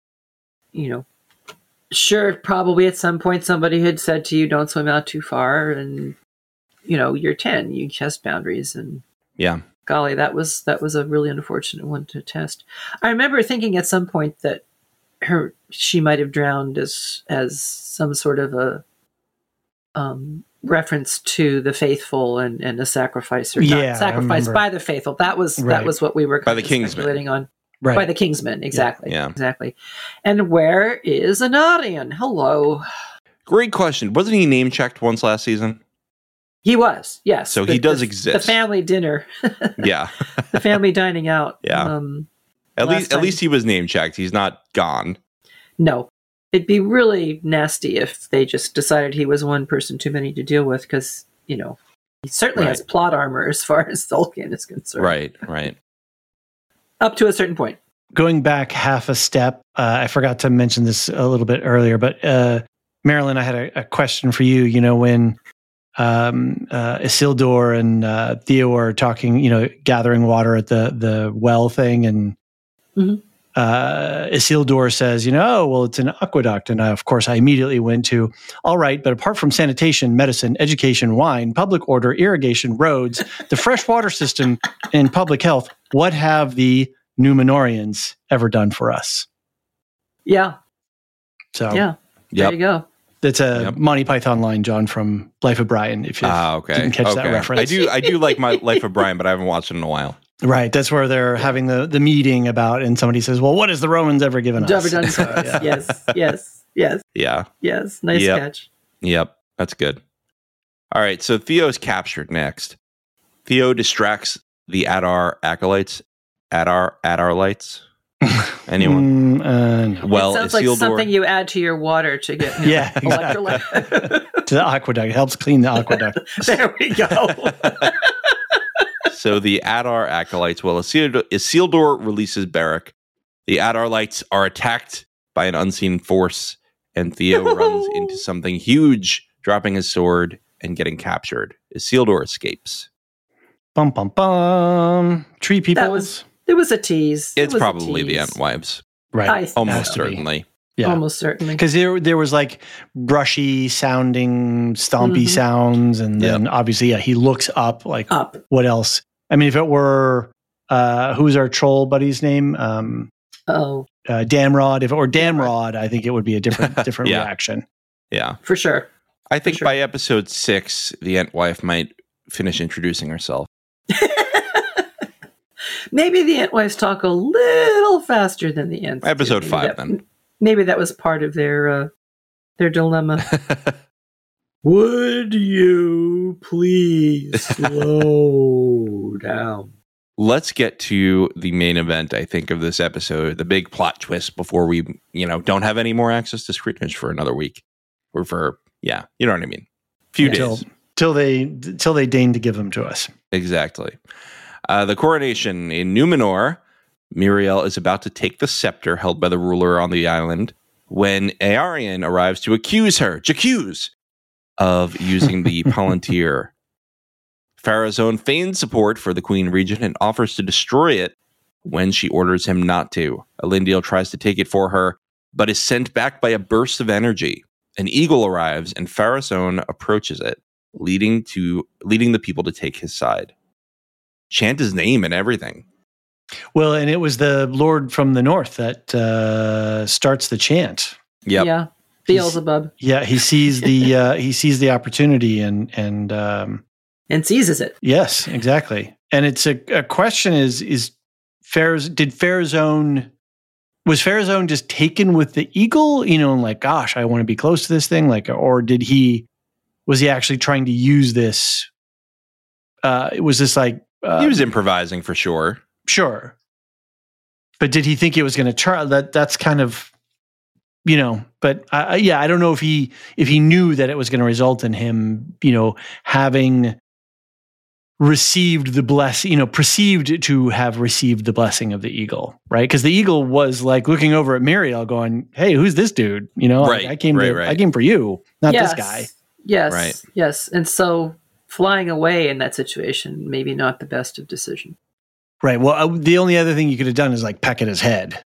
sure, probably at some point somebody had said to you, "Don't swim out too far," and you're 10, you test boundaries, and yeah, golly, that was a really unfortunate one to test. I remember thinking at some point that she might have drowned as some sort of a reference to the faithful and a sacrifice, or not sacrifice by the faithful. That was what we were by the Kingsmen speculating on. Right. By the Kingsmen, exactly. Yeah. Exactly. And where is Anarion? Hello. Great question. Wasn't he name checked once last season? He was, yes. So he does exist. The family dinner. Yeah. The family dining out. Yeah. At least he was name checked. He's not gone. No. It'd be really nasty if they just decided he was one person too many to deal with, because, he certainly has plot armor as far as Tolkien is concerned. Right. Up to a certain point. Going back half a step, I forgot to mention this a little bit earlier, but Marilyn, I had a question for you. When Isildur and Theo are talking, gathering water at the well thing, and Isildur says, well, it's an aqueduct. And of course, I immediately went to, all right, but apart from sanitation, medicine, education, wine, public order, irrigation, roads, the fresh water system, and public health, what have the Númenóreans ever done for us? Yeah. So, there you go. That's a Monty Python line, John, from Life of Brian, if you didn't catch that reference. I do like my Life of Brian, but I haven't watched it in a while. Right. That's where they're having the meeting about, and somebody says, well, what has the Romans ever given us? Ever done for us? Yes. Yeah. Yes. Nice catch. Yep. That's good. All right. So Theo's captured next. Theo distracts the Adar acolytes. Adarlites? Anyone? No. Well, it sounds like something you add to your water to get electrolyte. To the aqueduct. It helps clean the aqueduct. There we go. So the Adar acolytes, Isildur releases Beric. The Adarlites are attacked by an unseen force, and Theo runs into something huge, dropping his sword and getting captured. Isildur escapes. Bum, bum, bum. Tree peoples. It was a tease. It's probably the Entwives. Right. Almost certainly. Yeah. Almost certainly. Because there was like brushy sounding, stompy sounds. And then obviously, he looks up like, what else? I mean, if it were, who's our troll buddy's name? Damrod. If it were Damrod, I think it would be a different reaction. Yeah. For sure. I think by episode 6, the Entwife might finish introducing herself. Maybe the Entwives talk a little faster than the Ents. Episode 5, then. Maybe that was part of their dilemma. Would you please slow down? Let's get to the main event, I think, of this episode, the big plot twist before we, don't have any more access to screenage for another week. Or for, you know what I mean? Few days. Till they deign to give them to us. Exactly. The coronation in Númenor, Miriel is about to take the scepter held by the ruler on the island when Eärien arrives to accuse her, of using the Palantir. Pharazôn feigns support for the Queen Regent and offers to destroy it when she orders him not to. Elendil tries to take it for her, but is sent back by a burst of energy. An eagle arrives and Pharazôn approaches it, leading the people to take his side. Chant his name and everything. Well, and it was the Lord from the North that starts the chant. Yep. Yeah. Beelzebub. He sees the opportunity and seizes it. Yes, exactly. And it's a question was Pharazôn just taken with the eagle, and like, gosh, I want to be close to this thing, like, or was Was he actually trying to use this? Was this like he was improvising for sure? Sure, but did he think it was going to turn? That's kind of, But I don't know if he knew that it was going to result in him, having received the blessing, perceived to have received the blessing of the eagle, right? Because the eagle was like looking over at Muriel, going, "Hey, who's this dude?" Right, I came for you, not this guy. Yes, right. Yes, and so flying away in that situation, maybe not the best of decision. Right. Well, the only other thing you could have done is like peck at his head.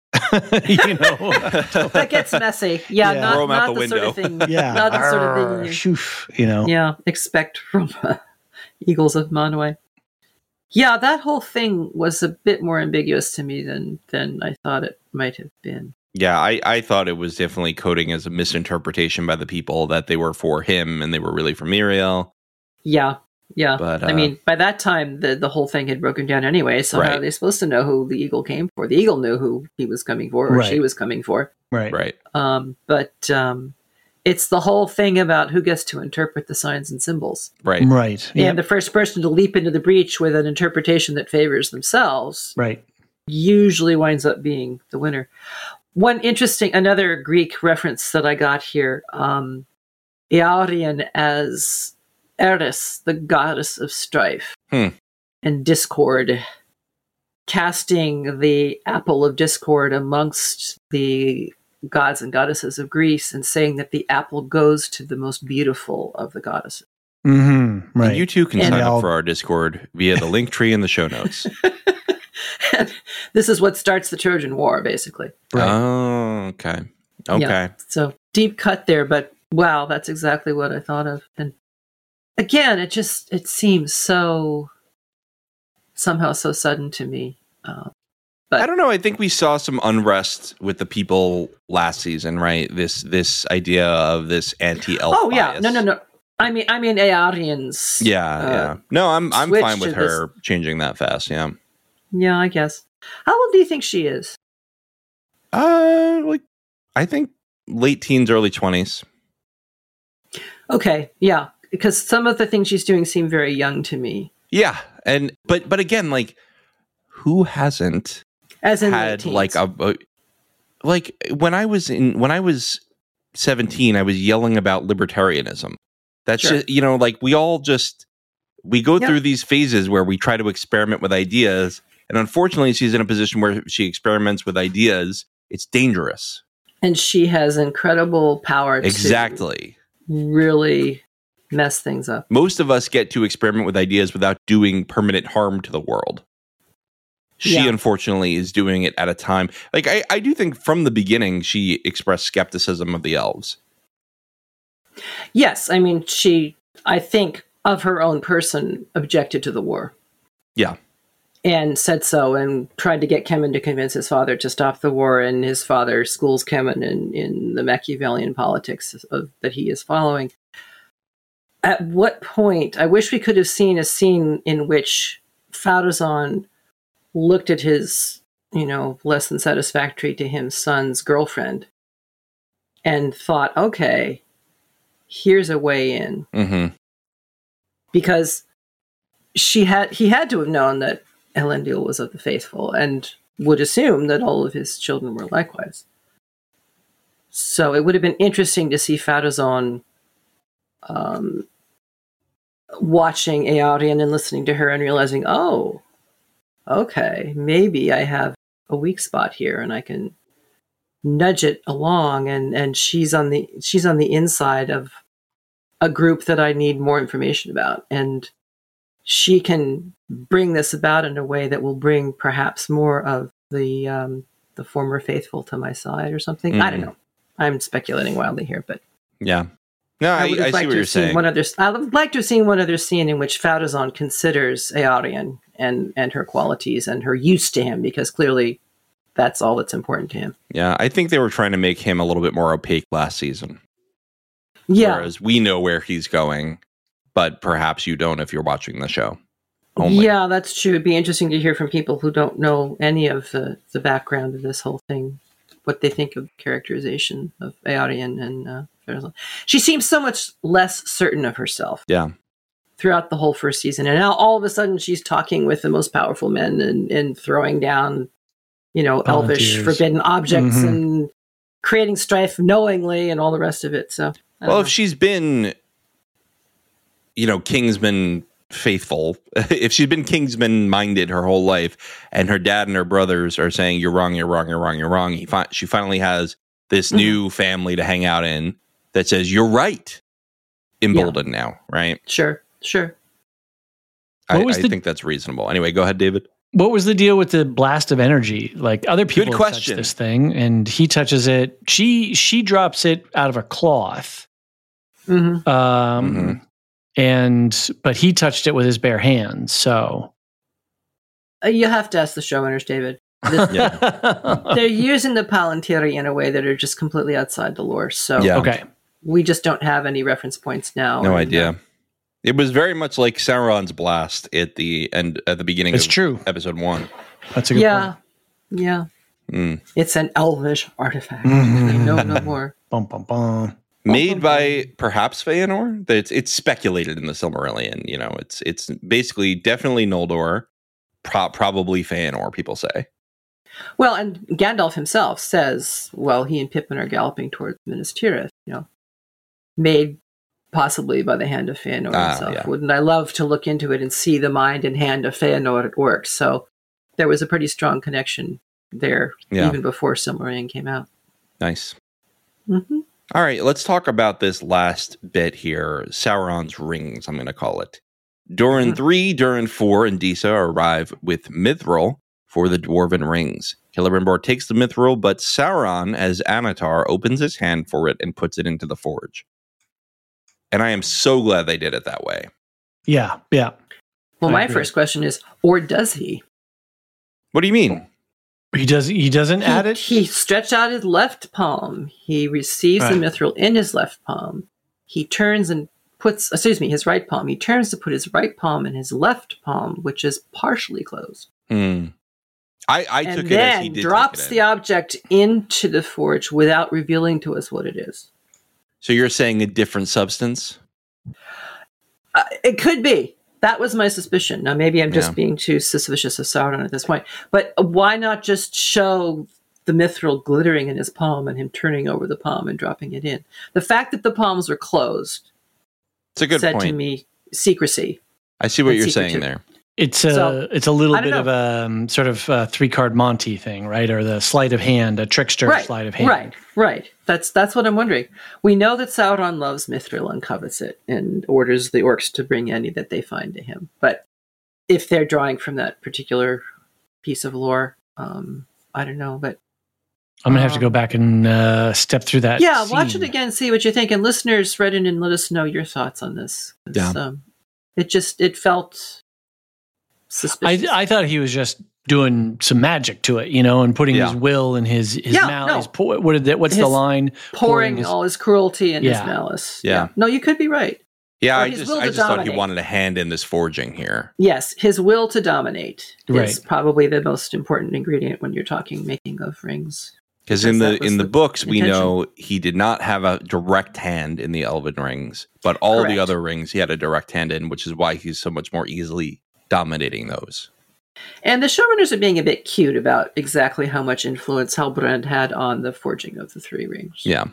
That gets messy. Yeah, throw him out not the window. Sort of thing. Yeah, not the sort of thing. Yeah, expect from Eagles of Manwë. Yeah, that whole thing was a bit more ambiguous to me than I thought it might have been. Yeah, I thought it was definitely coding as a misinterpretation by the people that they were for him and they were really for Muriel. Yeah. But I mean, by that time, the whole thing had broken down anyway, so how are they supposed to know who the eagle came for? The eagle knew who he was coming for, or she was coming for. Right. But it's the whole thing about who gets to interpret the signs and symbols. Right. And the first person to leap into the breach with an interpretation that favors themselves usually winds up being the winner. Another Greek reference that I got here, Earian as Eris, the goddess of strife and discord, casting the apple of discord amongst the gods and goddesses of Greece and saying that the apple goes to the most beautiful of the goddesses. Mm-hmm, right. And you too can sign up for our Discord via the link tree in the show notes. This is what starts the Trojan War, basically. Right. Oh, okay. Yeah, so deep cut there, but wow, that's exactly what I thought of. And again, it seems somehow so sudden to me. But I don't know. I think we saw some unrest with the people last season, right? This idea of this anti-elf. Oh yeah, bias. no. I mean, Earian's. Yeah. No, I'm fine with her changing that fast. Yeah. Yeah, I guess. How old do you think she is? I think late teens, early 20s. Okay, yeah, because some of the things she's doing seem very young to me. Yeah, and but again, like, who hasn't had like when I was 17, I was yelling about libertarianism. That's just, like we go through these phases where we try to experiment with ideas, and unfortunately, she's in a position where she experiments with ideas. It's dangerous, and she has incredible power. Exactly. To really mess things up. Most of us get to experiment with ideas without doing permanent harm to the world. She, unfortunately, is doing it at a time. Like, I do think from the beginning, she expressed skepticism of the elves. Yes. I mean, I think, of her own person, objected to the war. Yeah. And said so, and tried to get Kemen to convince his father to stop the war, and his father schools Kemen in the Machiavellian politics that he is following. At what point, I wish we could have seen a scene in which Pharazôn looked at his, less than satisfactory to him son's girlfriend and thought, okay, here's a way in. Mm-hmm. Because he had to have known that Elendil was of the faithful and would assume that all of his children were likewise. So it would have been interesting to see Pharazôn watching Earian and listening to her and realizing, oh, okay, maybe I have a weak spot here and I can nudge it along, and she's on the inside of a group that I need more information about, and she can bring this about in a way that will bring perhaps more of the former faithful to my side or something. I don't know. I'm speculating wildly here, but yeah. No, I see what you're saying. I would like to have seen one other scene in which Pharazôn considers Earian and her qualities and her use to him, because clearly that's all that's important to him. Yeah, I think they were trying to make him a little bit more opaque last season. Yeah. Whereas we know where he's going, but perhaps you don't if you're watching the show only. Yeah, that's true. It'd be interesting to hear from people who don't know any of the background of this whole thing, what they think of the characterization of Earian and She seems so much less certain of herself. Yeah. Throughout the whole first season. And now all of a sudden she's talking with the most powerful men and throwing down, elvish forbidden objects and creating strife knowingly and all the rest of it. So, if she's been, Kingsman faithful, if she's been Kingsman minded her whole life, and her dad and her brothers are saying, you're wrong, you're wrong, you're wrong, you're wrong. She finally has this new family to hang out in that says, you're right. Emboldened now, right? Sure. I think that's reasonable. Anyway, go ahead, David. What was the deal with the blast of energy? Like, other people touch this thing, and he touches it. She drops it out of a cloth. But he touched it with his bare hands. So you have to ask the showrunners, David. They're using the Palantiri in a way that are just completely outside the lore. So okay, we just don't have any reference points now. No idea. It was very much like Sauron's blast at the beginning of episode 1. That's a good point. Yeah. It's an elvish artifact. They know no more. Bum, bum, bum. Made by perhaps Feanor. It's speculated in the Silmarillion. It's basically definitely Noldor, probably Feanor, people say. Well, and Gandalf himself says, he and Pippin are galloping towards Minas Tirith, made possibly by the hand of Feanor himself. Yeah. Wouldn't I love to look into it and see the mind and hand of Feanor at work? So there was a pretty strong connection there, even before Silmarillion came out. Nice. All right, let's talk about this last bit here. Sauron's rings, I'm going to call it. Durin 3, Durin 4, and Disa arrive with Mithril for the Dwarven rings. Celebrimbor takes the Mithril, but Sauron, as Anatar, opens his hand for it and puts it into the forge. And I am so glad they did it that way. Yeah. Well, my first question is, or does he? What do you mean? He doesn't add it? He stretched out his left palm. He receives the Mithril in his left palm. He turns and puts, his right palm. He turns to put his right palm in his left palm, which is partially closed. I took it as he did. Drops the object into the forge without revealing to us what it is. So you're saying a different substance? It could be. That was my suspicion. Now, maybe I'm just being too suspicious of Sauron at this point. But why not just show the Mithril glittering in his palm and him turning over the palm and dropping it in? The fact that the palms were closed said to me secrecy. I see what you're saying there. It's a little bit of a sort of 3-card Monty thing, right? Or the sleight of hand, a trickster sleight of hand. Right. That's what I'm wondering. We know that Sauron loves Mithril and covets it and orders the orcs to bring any that they find to him. But if they're drawing from that particular piece of lore, I don't know. But I'm going to have to go back and step through that scene. Watch it again, see what you think. And listeners, write in and let us know your thoughts on this. It felt suspicious. I thought he was just doing some magic to it, and putting his will in his malice. No. What's the line? Pouring all his cruelty and his malice. Yeah. No, you could be right. Yeah, I just thought he wanted a hand in this forging here. Yes, his will to dominate is probably the most important ingredient when you're talking making of rings. Because in the books, we know he did not have a direct hand in the Elven rings, but all the other rings he had a direct hand in, which is why he's so much more easily dominating those. And the showrunners are being a bit cute about exactly how much influence Halbrand had on the forging of the 3 rings. Yeah.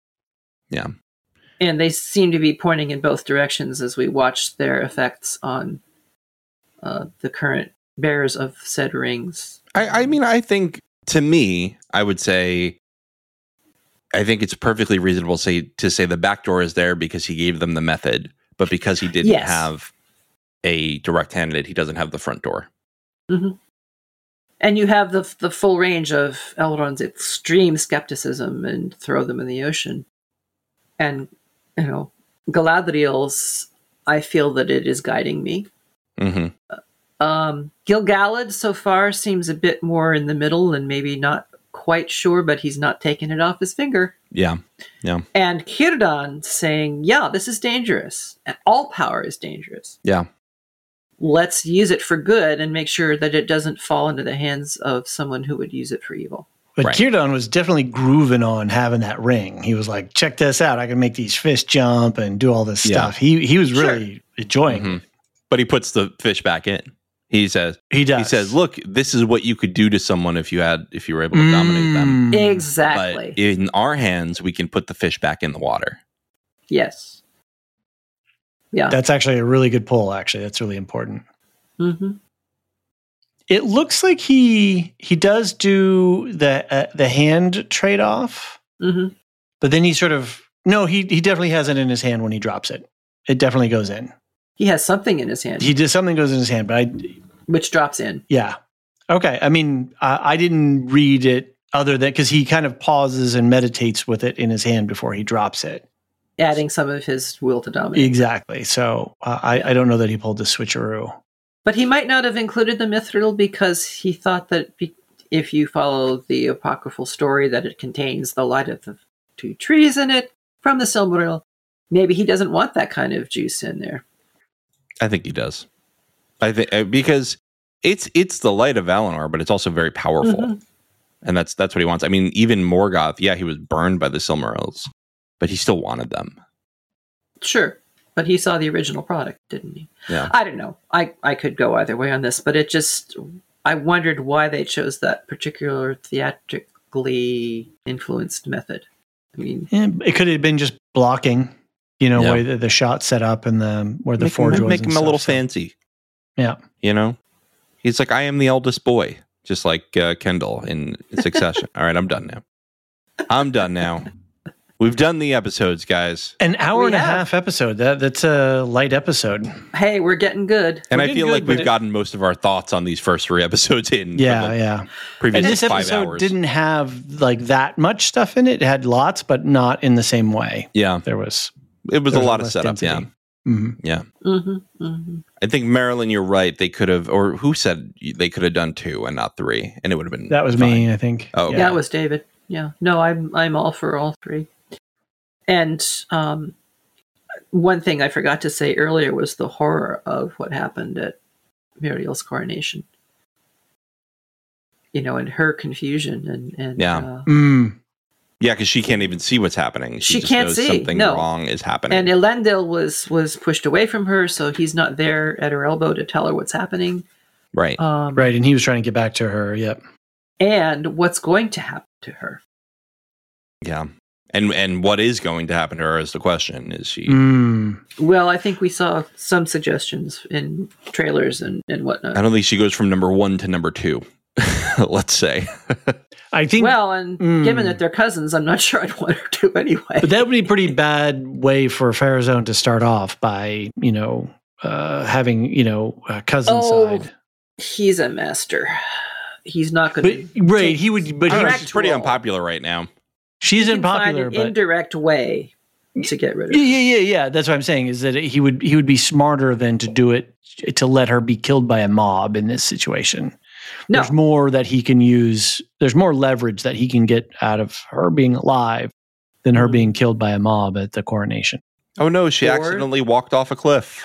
And they seem to be pointing in both directions as we watch their effects on the current bearers of said rings. I think, to me, I would say, I think it's perfectly reasonable to say the back door is there because he gave them the method, but because he didn't have a direct handed, he doesn't have the front door. Mm-hmm. And you have the full range of Elrond's extreme skepticism and throw them in the ocean. And, Galadriel's, I feel that it is guiding me. Mm-hmm. Gil-galad so far seems a bit more in the middle and maybe not quite sure, but he's not taking it off his finger. Yeah. And Círdan saying, this is dangerous. And all power is dangerous. Yeah. Let's use it for good and make sure that it doesn't fall into the hands of someone who would use it for evil. But Right. Círdan was definitely grooving on having that ring. He was like, check this out. I can make these fish jump and do all this stuff. He was really enjoying it. But he puts the fish back in. He says, He does. He says, look, this is what you could do to someone if you were able to dominate them. Exactly. But in our hands, we can put the fish back in the water. Yes. Yeah. That's actually a really good pull, actually. That's really important. Mm-hmm. It looks like he does do the hand trade-off, Mm-hmm. but then he sort of... No, he definitely has it in his hand when he drops it. It definitely goes in. He has something in his hand. He does something goes in his hand, but which drops in. Yeah. Okay. I mean, I didn't read it other than because he kind of pauses and meditates with it in his hand before he drops it. Adding some of his will to dominate. Exactly. So I don't know that he pulled the switcheroo. But he might not have included the mithril because he thought that if you follow the apocryphal story that it contains the light of the two trees in it from the Silmaril, maybe he doesn't want that kind of juice in there. I think he does. I think because it's the light of Valinor, but it's also very powerful, and that's what he wants. I mean, even Morgoth, he was burned by the Silmarils, but he still wanted them. Sure, but he saw the original product, didn't he? Yeah. I don't know. I could go either way on this, but I wondered why they chose that particular theatrically influenced method. I mean, it could have been just blocking. Where the shot set up and where the forge was. Make him a little fancy. Yeah. He's like, I am the eldest boy, just like Kendall in Succession. All right, I'm done now. We've done the episodes, guys. An hour and a half episode. That's a light episode. Hey, we're getting good. And I feel like we've gotten most of our thoughts on these first 3 episodes in. Yeah. Previous and this 5 episode hours. didn't have like that much stuff in it. It had lots, but not in the same way. Yeah. It was a lot of setup, density. Yeah. I think, Marilyn, you're right. They could have, or who said they could have done 2 and not 3, and it would have been That was fine. me, I think. Oh, okay. That was David. Yeah. No, I'm all for all 3. And one thing I forgot to say earlier was the horror of what happened at Muriel's coronation. And her confusion and Yeah. Yeah, because she can't even see what's happening. She just can't knows see. something No. wrong is happening. And Elendil was pushed away from her, so he's not there at her elbow to tell her what's happening. Right. Right, and he was trying to get back to her. Yep. And what's going to happen to her. Yeah. And what is going to happen to her is the question. Is she... Well, I think we saw some suggestions in trailers and whatnot. I don't think she goes from number 1 to number 2, let's say. I think... Well, and given that they're cousins, I'm not sure I'd want her to anyway. But that would be a pretty bad way for Pharazôn to start off by, having, a cousin side. He's a master. He's not going to... Right, he would... But She's pretty unpopular right now. She's he can unpopular, find an indirect way to get rid of her. Yeah. That's what I'm saying, is that he would be smarter than to do it, to let her be killed by a mob in this situation. No. There's more that he can use. There's more leverage that he can get out of her being alive than her being killed by a mob at the coronation. Oh, no, she accidentally walked off a cliff.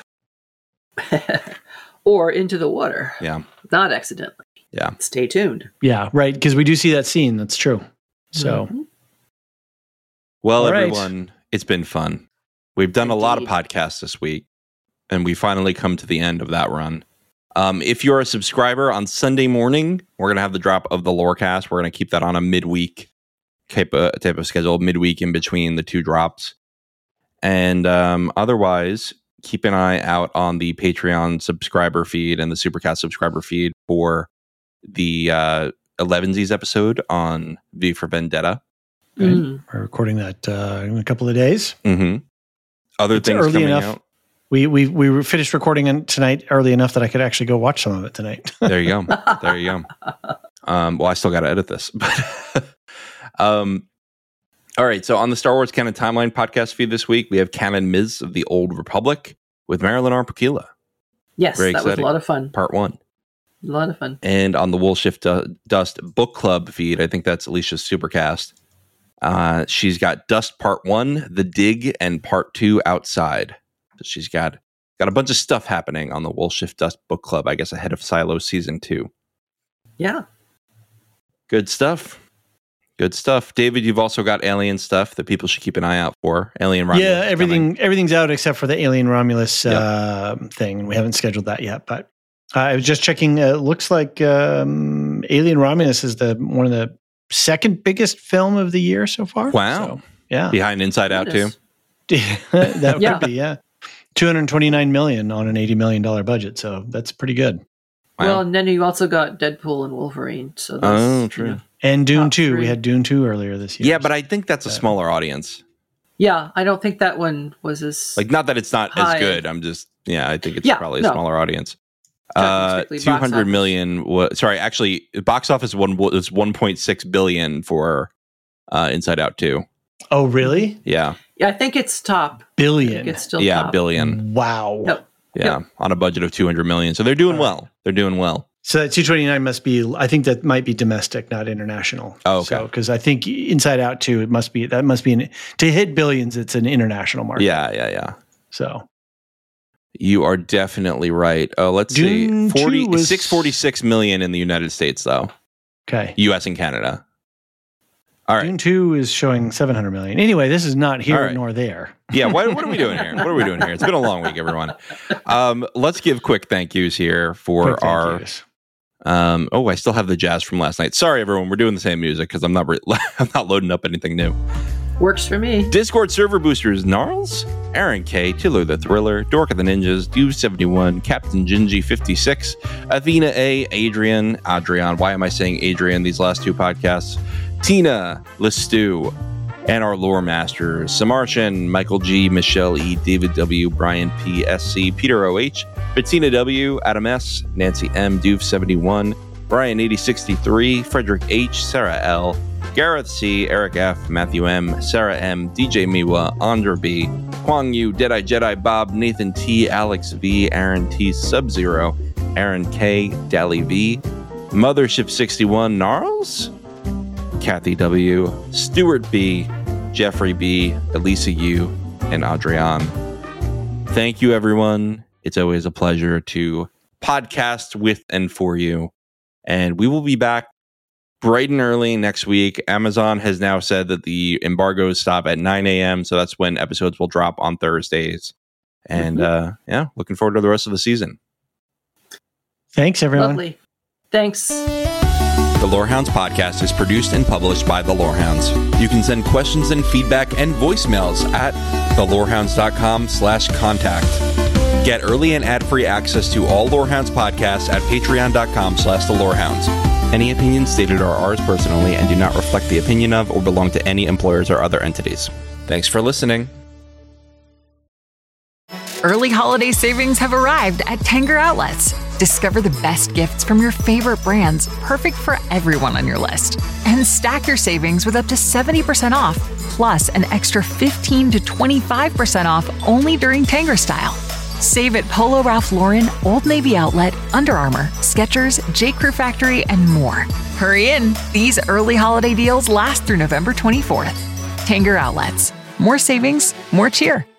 Or into the water. Yeah. Not accidentally. Yeah. Stay tuned. Yeah, right, because we do see that scene. That's true. So... Well, all right. everyone, it's been fun. We've done a lot of podcasts this week, and we finally come to the end of that run. If you're a subscriber, on Sunday morning, we're going to have the drop of the Lorecast. We're going to keep that on a midweek type of schedule, midweek in between the 2 drops. And otherwise, keep an eye out on the Patreon subscriber feed and the Supercast subscriber feed for the 11sies episode on V for Vendetta. Right? We're recording that in a couple of days. Other it's things early coming enough. out. We finished recording tonight early enough that I could actually go watch some of it tonight. There you go. Well, I still got to edit this. But all right. So on the Star Wars Canon Timeline podcast feed this week, we have Canon Ms. of the Old Republic with Marilyn Arpakila. Yes, Very that exciting. was a lot of fun. Part 1. A lot of fun. And on the Woolshift Dust book club feed, I think that's Alicia's Supercast. She's got Dust Part 1, The Dig, and Part 2 Outside. So she's got a bunch of stuff happening on the Woolshift Dust book club, I guess, ahead of Silo Season 2. Yeah. Good stuff. Good stuff. David, you've also got Alien stuff that people should keep an eye out for. Alien Romulus. Yeah, everything's out except for the Alien Romulus thing, and we haven't scheduled that yet. But I was just checking. It looks like Alien Romulus is one of the second biggest film of the year so far. Wow. So, yeah. Behind Inside Out too. That would be, yeah. $229 million on an $80 million budget. So that's pretty good. Wow. Well, and then you also got Deadpool and Wolverine. So true. And Dune 2. We had Dune 2 earlier this year. Yeah, but I think that's a smaller audience. Yeah, I don't think that one was as not that it's not high. as good. I'm just I think it's probably a smaller audience. 200 million. Actually, box office was 1.6 billion for Inside Out 2. Oh, really? Yeah. Yeah, I think it's top. Billion. It's still top. Billion. Wow. Yep. Yeah, on a budget of 200 million. So they're doing well. They're doing well. So that 229 must be, I think that might be domestic, not international. Oh, okay. Because I think Inside Out 2, to hit billions, it's an international market. Yeah. So. You are definitely right. Oh, let's Dune see. 646 million in the United States, though. Okay. US and Canada. All right. Dune 2 is showing 700 million. Anyway, this is not here nor there. Yeah, what are we doing here? It's been a long week, everyone. Let's give quick thank yous here for our... I still have the jazz from last night. Sorry, everyone. We're doing the same music because I'm not loading up anything new. Works for me. Discord server boosters: Gnarls, Aaron K, Tiller the Thriller, Dork of the Ninjas, Duve71, Captain Gingy 56, Athena A, Adrian. Why am I saying Adrian these last two podcasts? Tina Lestu, and our lore masters: Samartian, Michael G, Michelle E, David W, Brian P, SC, Peter OH, Bettina W, Adam S, Nancy M, Duve71, Brian 8063, Frederick H, Sarah L, Gareth C, Eric F, Matthew M, Sarah M, DJ Miwa, Andra B, Kwang Yu, Deadeye Jedi, Bob, Nathan T, Alex V, Aaron T, Sub-Zero, Aaron K, Dally V, Mothership 61, Gnarls, Kathy W, Stuart B, Jeffrey B, Elisa U, and Adrian. Thank you, everyone. It's always a pleasure to podcast with and for you. And we will be back bright and early next week. Amazon has now said that the embargoes stop at 9 a.m. So that's when episodes will drop on Thursdays. And looking forward to the rest of the season. Thanks, everyone. Lovely. Thanks. The Lorehounds podcast is produced and published by The Lorehounds. You can send questions and feedback and voicemails at thelorehounds.com/contact. Get early and ad-free access to all Lorehounds podcasts at patreon.com/thelorehounds. Any opinions stated are ours personally and do not reflect the opinion of or belong to any employers or other entities. Thanks for listening. Early holiday savings have arrived at Tanger Outlets. Discover the best gifts from your favorite brands, perfect for everyone on your list. And stack your savings with up to 70% off, plus an extra 15 to 25% off only during Tanger Style. Save at Polo Ralph Lauren, Old Navy Outlet, Under Armour, Skechers, J. Crew Factory, and more. Hurry in. These early holiday deals last through November 24th. Tanger Outlets. More savings, more cheer.